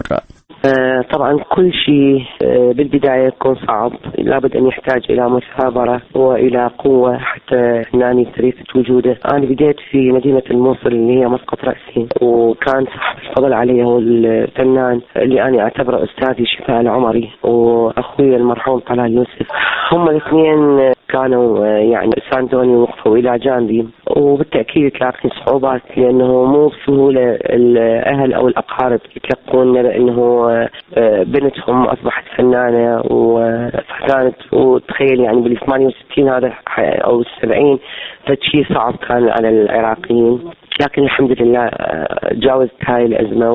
طبعا كل شيء بالبداية يكون صعب، لابد أن يحتاج إلى مثابرة وإلى قوة حتى ناني ثريثة وجوده. أنا بديت في مدينة الموصل اللي هي مسقط رأسي، وكان صاحب الفضل علي هو الفنان اللي أنا أعتبره أستاذي شفاء العمري وأخوي المرحوم طلال يوسف. هم الاثنين كانوا يعني ساندوني ووقفوا إلى جانبي، وبالتأكيد تلاقي صعوبات لأنه مو بسهولة الأهل أو الأقارب يتلقون بأنه بنتهم أصبحت فنانة وكانت، وتخيل يعني بال 68 هذا أو 70 فشي صعب كان على العراقيين، لكن الحمد لله جاوزت هاي الأزمة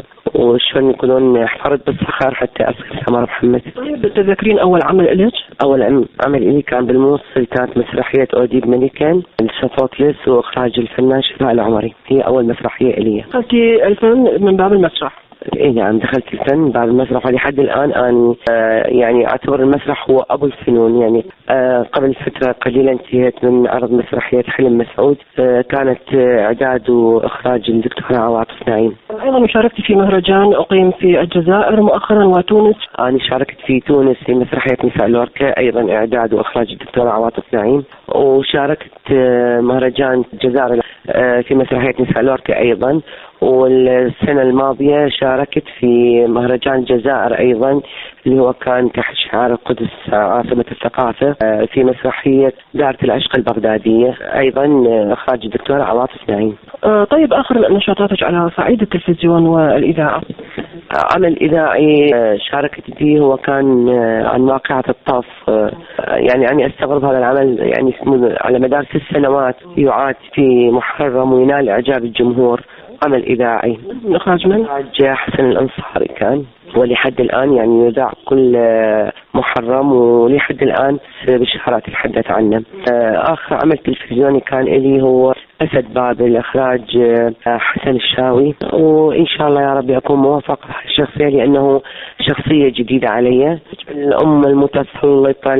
وشلون يقولون احترت بالصخر حتى أصير سمر محمد. طيب تذكرين أول عمل إليك؟ أول عمل إلي كان بالموصل، كانت مسرحية أديب ملكا لصفوتلس وإخراج الفنان شفاء العمري، هي أول مسرحية إلي. دخلتي الفن من باب المسرح؟ إيه نعم، دخلت الفن من باب المسرح، ولحد الآن أنا يعني أعتبر المسرح هو أبو الفنون. يعني قبل فترة قليلة انتهيت من عرض مسرحية حلم مسعود، كانت إعداد وإخراج الدكتورة عواطف نعيم. أيضا شاركت في مهرجان أقيم في الجزائر مؤخرا وتونس. أنا شاركت في تونس في مسرحية نساء لوركا، أيضا إعداد وإخراج الدكتورة عواطف نعيم. وشاركت مهرجان الجزائر في مسرحية نساء لوركا أيضا. والسنة الماضية شاركت في مهرجان الجزائر أيضا اللي هو كان تحت شعار القدس عاصمة الثقافة في مسرحية دائرة العشق البغدادية، أيضا إخراج الدكتورة عواطف نعيم. طيب آخر نشاطاتك على صعيد التلفزيون والإذاعة؟ عمل إذاعي شاركت فيه هو كان عن واقعة الطف. يعني أنا أستغرب هذا العمل، يعني على مدار 6 سنوات يعاد في محرم وينال إعجاب الجمهور. عمل إذاعي من إخراج من؟ حسن الأنصاري كان، ولحد الآن يعني يذاع كل محرم، ولحد الآن بالشهرات يتحدث عنه. آخر عمل تلفزيوني كان إلي هو أسد بابل إخراج حسن الشاوي، وإن شاء الله يا رب أكون موفق الشخصية لأنه شخصية جديدة علي. الأم المتسلطة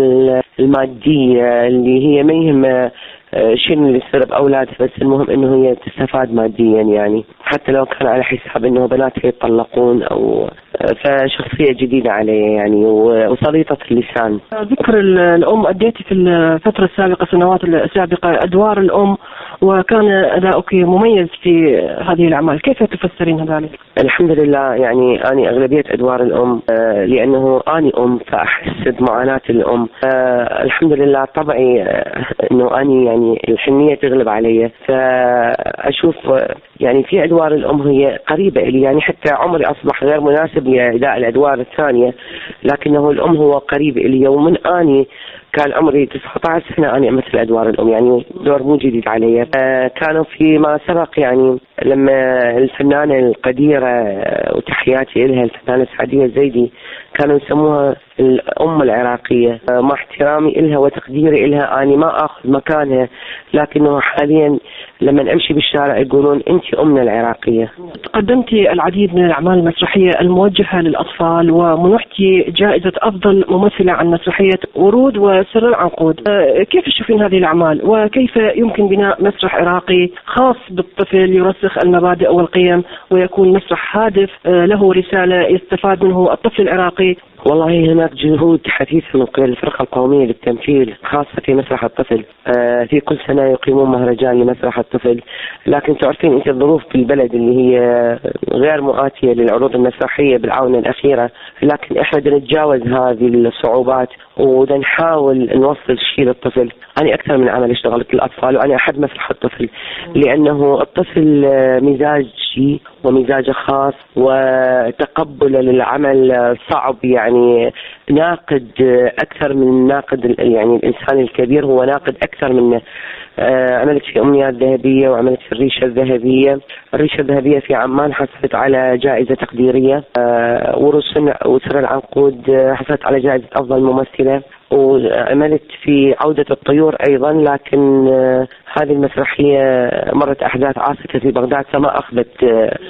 المادية اللي هي ما يهم شنو اللي يصير بأولادها، بس المهم إنه هي تستفاد ماديا، يعني حتى لو كان على حساب إنه بناتها يطلقون أو فشخصية جديدة عليه يعني، وسليطة اللسان. ذكر الأم، أديتي في الفترة السابقة السنوات السابقة أدوار الأم وكان أداؤك مميز في هذه الأعمال، كيف تفسرين ذلك؟ الحمد لله، يعني أنا أغلبية أدوار الأم لأنه أنا أم فأحس بمعاناة الأم. الحمد لله طبعي إنه أنا يعني الحنية تغلب علي، فأشوف يعني في أدوار الأم هي قريبة إلي، يعني حتى عمري أصبح غير مناسب لأداء الأدوار الثانية، لكنه الأم هو قريب إلي. ومن أني كان عمري 19 سنة أنا أمثل أدوار الأم، يعني دور مو جديد علي. كانوا فيما سبق يعني لما الفنانة القديرة وتحياتي إلها الفنانة سعدية الزيدي كانوا يسموها الأم العراقية. مع احترامي إلها وتقديري إلها أنا ما أخذ مكانها، لكنه حاليا لما أمشي بالشارع يقولون أنت أمنا العراقية. قدمت العديد من الأعمال المسرحية الموجهة للأطفال ومنحت جائزة أفضل ممثلة عن مسرحية ورود وسر العنقود. كيف تشوفين هذه الأعمال وكيف يمكن بناء مسرح عراقي خاص بالطفل يرسخ المبادئ والقيم ويكون مسرح هادف له رسالة يستفاد منه الطفل العراقي؟ والله هناك جهود حثيثة من قبل الفرقة القومية للتمثيل خاصة في مسرح الطفل. في كل سنة يقيمون مهرجان لمسرح الطفل، لكن تعرفين أنت الظروف في البلد اللي هي غير مؤاتية للعروض المسرحية بالآونة الأخيرة، لكن إحنا نتجاوز هذه الصعوبات ونحاول نوصل شيء للطفل. أنا أكثر من عمل اشتغلت للأطفال وأنا أحب مسرح الطفل، لأنه الطفل مزاجي ومزاجه خاص وتقبله للعمل صعب، يعني ناقد أكثر من ناقد، يعني الإنسان الكبير هو ناقد أكثر منه. عملت في أمنيات ذهبية وعملت في الريشة الذهبية. الريشة الذهبية في عمان حصلت على جائزة تقديرية. وسر العنقود حصلت على جائزة أفضل ممثلة. وعملت في عودة الطيور أيضا، لكن هذه المسرحية مرت أحداث عاصفة في بغداد فما أخذت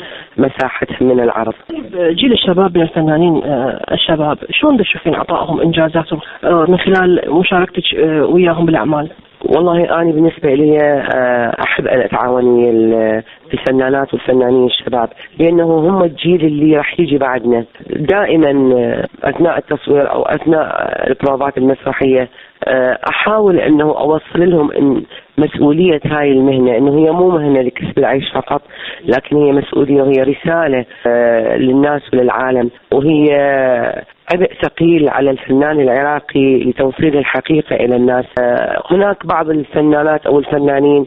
مساحتها من العرض. جيل الشباب من الفنانين الشباب شلون تشوفين عطائهم إنجازاتهم من خلال مشاركتك وياهم بالأعمال؟ والله أنا بالنسبة لي أحب أن أتعاون بالفنانات والفنانين الشباب، لأنه هم الجيل اللي راح يجي بعدنا. دائما أثناء التصوير أو أثناء البروفات المسرحية أحاول أنه أوصل لهم إن مسؤولية هاي المهنة أنه هي مو مهنة لكسب العيش فقط، لكن هي مسؤولية وهي رسالة للناس وللعالم، وهي عبء ثقيل على الفنان العراقي لتوصيل الحقيقة إلى الناس. هناك بعض الفنانات أو الفنانين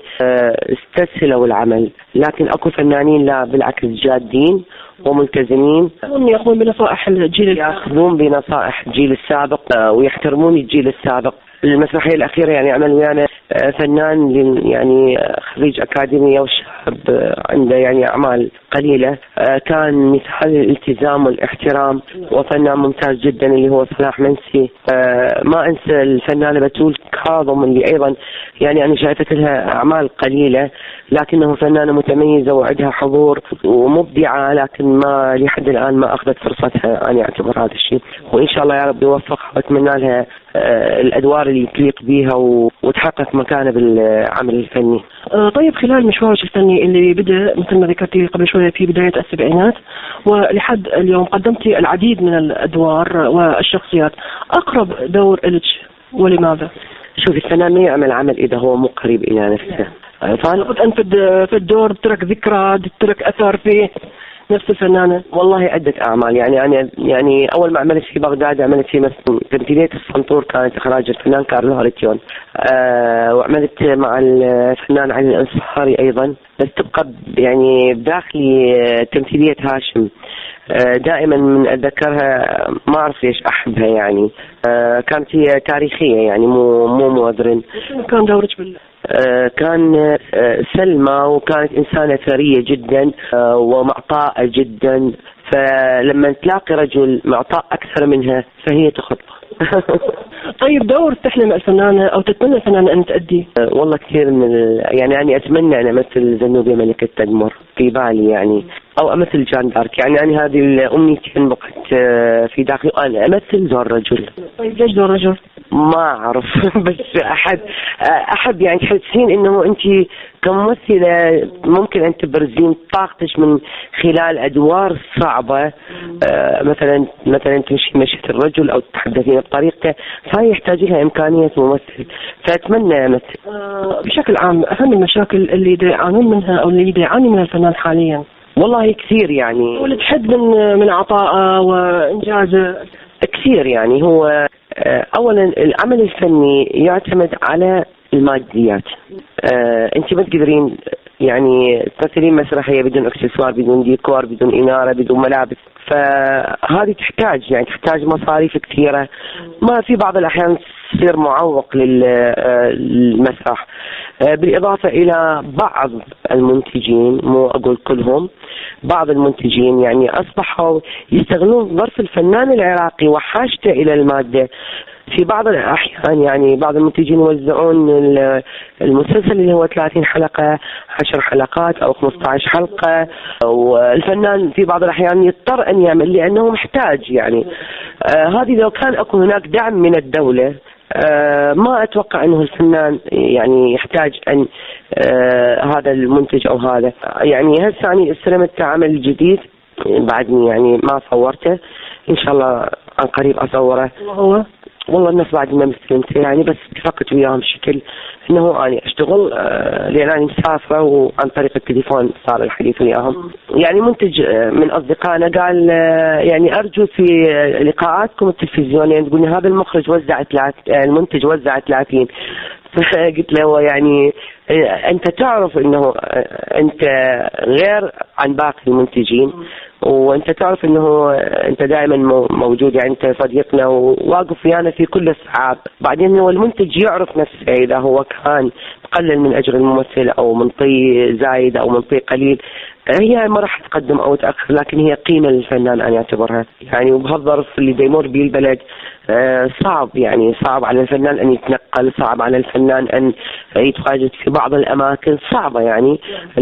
استسهلوا العمل، لكن أكو فنانين لا، بالعكس جادين وملتزمين، يأخذون بنصائح الجيل، يأخذون بنصائح الجيل السابق ويحترمون الجيل السابق. المسرحية الأخيرة يعني عمل ويانا فنان يعني خريج أكاديمية والشاب عنده يعني أعمال قليلة، كان مثال الالتزام والاحترام وفنان ممتاز جدا اللي هو صلاح منسي. ما أنسى الفنانة بتول كاظم اللي أيضا يعني أنا شايفت لها أعمال قليلة، لكنه فنانة متميزة وعندها حضور ومبدعة، لكن ما لحد الآن ما أخذت فرصتها. أنا أعتبر هذا الشيء، وإن شاء الله يا رب يوفقها وأتمنى لها الأدوار اللي تليق بيها وتحقق مكانة بالعمل الفني. طيب خلال مشوارك الفني اللي بدأ مثل ما ذكرتي قبل شوية في بداية السبعينات ولحد اليوم قدمتي العديد من الأدوار والشخصيات، أقرب دور إلك ولماذا؟ شوف، الفنان ما يعمل عمل إذا هو مو قريب إلى نفسه، فأنا أنت في الدور ترك ذكرى ترك أثر في نفس الفنانة. والله عدة أعمال، يعني أنا يعني أول ما عملت في بغداد عملت في تمثيلية الصنطور كانت إخراج الفنان كارلو هاريتيون، وعملت مع الفنان علي الأنصاري أيضا، بس تبقى يعني بداخلي تمثيلية هاشم. دائما من أتذكرها ما أعرف ليش أحبها، يعني كانت هي تاريخية يعني مو مودرن. كان دورك كان سلمى، وكانت إنسانة ثرية جدا ومعطاءة جدا، فلما تلاقي رجل معطاء أكثر منها فهي تخطى. طيب دور تحلم الفنانة أو تتمنى الفنانة أن تأدي؟ والله كثير يعني أنا أتمنى أن أمثل زنوبيا ملكة تدمر في بالي، يعني أو أمثل جان دارك، يعني أنا هذه الأمنيتين بقت في داخلي، أنا أمثل دور رجل. طيب ليش دور رجل؟ ما أعرف بس أحب يعني تحسين إنه أنت كممثلة ممكن أن تبرزين طاقتك من خلال أدوار صعبة، مثلا تمشي مشية الرجل أو تتحدثين بطريقته، فهي يحتاج لها إمكانية ممثل، فأتمنى أمثل. بشكل عام أهم المشاكل اللي يعانون منها أو اللي يعاني منها الفنان حاليا؟ والله كثير، يعني واللي تحد من عطائه وإنجازه كثير. يعني هو أولا العمل الفني يعتمد على الماديات. أنت ما تقدرين يعني تمثيلين مسرحية بدون اكسسوار، بدون ديكور، بدون إنارة، بدون ملابس، فهذه تحتاج مصاريف كثيرة، ما في بعض الأحيان تصير معوق للمسرح. بالإضافة إلى بعض المنتجين، مو أقول كلهم، بعض المنتجين يعني أصبحوا يستغلون ظرف الفنان العراقي وحاجته إلى المادة. في بعض الأحيان يعني بعض المنتجين يوزعون المسلسل اللي هو 30 حلقة 10 حلقات أو 15 حلقة، والفنان في بعض الأحيان يضطر أن يعمل لأنه محتاج يعني. هذه لو كان أكو هناك دعم من الدولة ما أتوقع أنه الفنان يعني يحتاج أن هذا المنتج أو هذا. يعني هسه أنا استلمت عمل جديد بعدني يعني ما صورته، إن شاء الله عن قريب أصوره. وهو والله الناس بعد ما مستلمته يعني، بس اتفقت وياهم بشكل انه اني اشتغل لان انا مسافره وعن طريق التليفون صار الحديث وياهم. يعني منتج من اصدقائنا قال يعني ارجو في لقاءاتكم التلفزيونيه تقولون هذا المخرج وزع المنتج وزع 30. فقلت له يعني انت تعرف انه انت غير عن باقي المنتجين، وانت تعرف انه انت دائما موجود، يعني انت صديقنا وواقف ويانا في كل الصعاب. بعدين هو المنتج يعرف نفسه اذا هو كان قلل من اجر الممثل او منطي زايد او منطي قليل، هي ما راح تقدم او تاخر، لكن هي قيمه للفنان انا اعتبرها يعني. وبهالظرف اللي بيمر به البلد صعب، يعني صعب على الفنان ان يتنقل، صعب على الفنان ان يتواجد في بعض الاماكن صعبه يعني،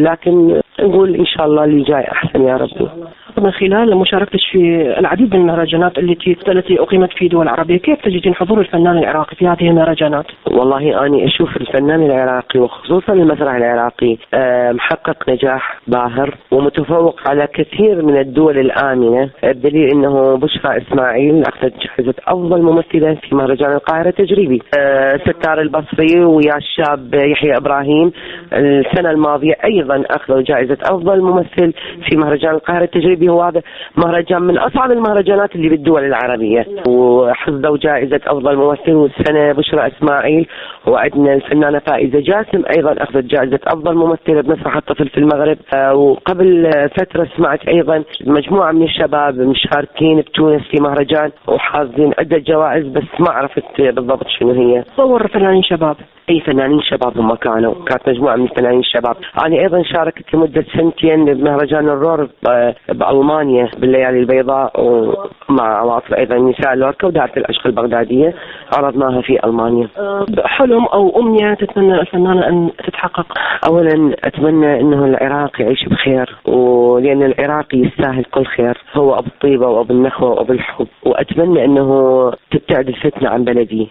لكن نقول ان شاء الله اللي جاي احسن يا رب. من خلال مشاركتك في العديد من المهرجانات التي أقيمت في دول عربية، كيف تجدين حضور الفنان العراقي في هذه المهرجانات؟ والله أنا أشوف الفنان العراقي وخصوصا المسرح العراقي محقق نجاح باهر ومتفوق على كثير من الدول الآمنة، بدليل أنه بشرى إسماعيل أخذت جائزة أفضل ممثلة في مهرجان القاهرة التجريبي. ستار البصري ويا الشاب يحيى إبراهيم السنة الماضية أيضا أخذوا جائزة أفضل ممثل في مهرجان القاهرة التجريبي، هو هذا مهرجان من أصعب المهرجانات اللي بالدول العربية، وحصدوا جائزة أفضل ممثل. والسنة بشرى إسماعيل، وعندنا الفنانة فائزة جاسم أيضا أخذت جائزة أفضل ممثلة بمسرح الطفل في المغرب. وقبل فترة سمعت أيضا مجموعة من الشباب مشاركين بتونس في مهرجان وحاصدين عدة جوائز، بس ما عرفت بالضبط شنو هي. صور فنانين شباب، أي فنانين شباب هم كانت مجموعة من الفنانين الشباب. أنا أيضا شاركت لمدة 2 سنين بمهرجان الرور بألمانيا بالليالي البيضاء، ومع عواطف أيضا نساء لوركا ودائرة العشق البغدادية عرضناها في ألمانيا. حلم أو أمنية تتمنى الفنانة أن تتحقق؟ أولا أتمنى أنه العراق يعيش بخير، ولأن العراقي يستاهل كل خير، هو أبو الطيبة وأبو النخوة وأبو الحب. وأتمنى أنه تبتعد الفتنة عن بلدي،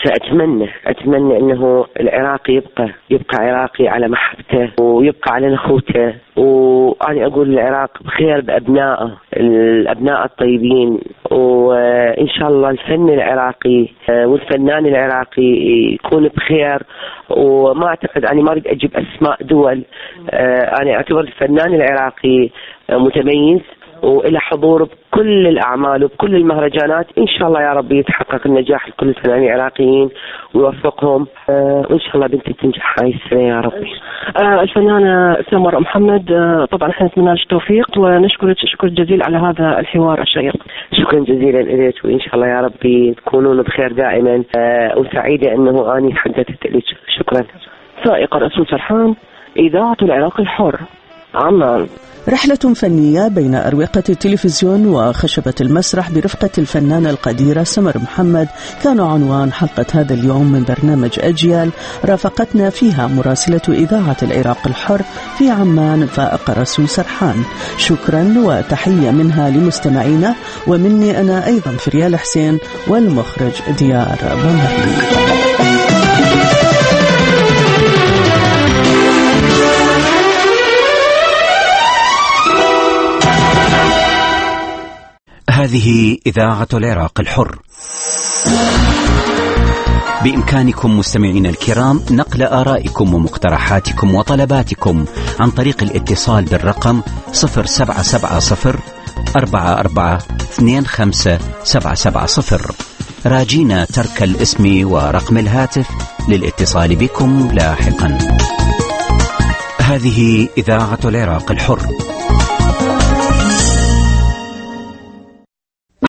فأتمنى أنه العراقي يبقى عراقي على محبته ويبقى على نخوته. وأنا أقول العراق بخير بأبنائه الأبناء الطيبين، وإن شاء الله الفن العراقي والفنان العراقي يكون بخير. وما أعتقد، أنا ما أريد أجيب أسماء دول، أنا أعتبر الفنان العراقي متميز وإلى حضور بكل الأعمال وبكل المهرجانات. إن شاء الله يا رب يتحقق النجاح لكل الفنانين العراقيين ويوفقهم، وإن شاء الله بنتي تنجح هاي السنة يا ربي. الفنانة سمر محمد، طبعا احنا نتمنى لك التوفيق ونشكرك شكر جزيل على هذا الحوار الشيق. شكرا جزيلا لك، وإن شاء الله يا ربي تكونون بخير دائما، وسعيدة أنه أني تحدثت لك. شكرا. سائق الرسول سرحان، إذاعة العراق الحر، عمان. رحلة فنية بين أروقة التلفزيون وخشبة المسرح برفقة الفنانة القديرة سمر محمد كانوا عنوان حلقة هذا اليوم من برنامج أجيال، رافقتنا فيها مراسلة إذاعة العراق الحر في عمان فائق الرسول سرحان. شكرا وتحية منها لمستمعينا، ومني أنا أيضا فريال حسين والمخرج ديار بامري. هذه إذاعة العراق الحر. بإمكانكم مستمعين الكرام نقل آرائكم ومقترحاتكم وطلباتكم عن طريق الاتصال بالرقم 0770 4425 راجينا ترك الاسم ورقم الهاتف للاتصال بكم لاحقا. هذه إذاعة العراق الحر.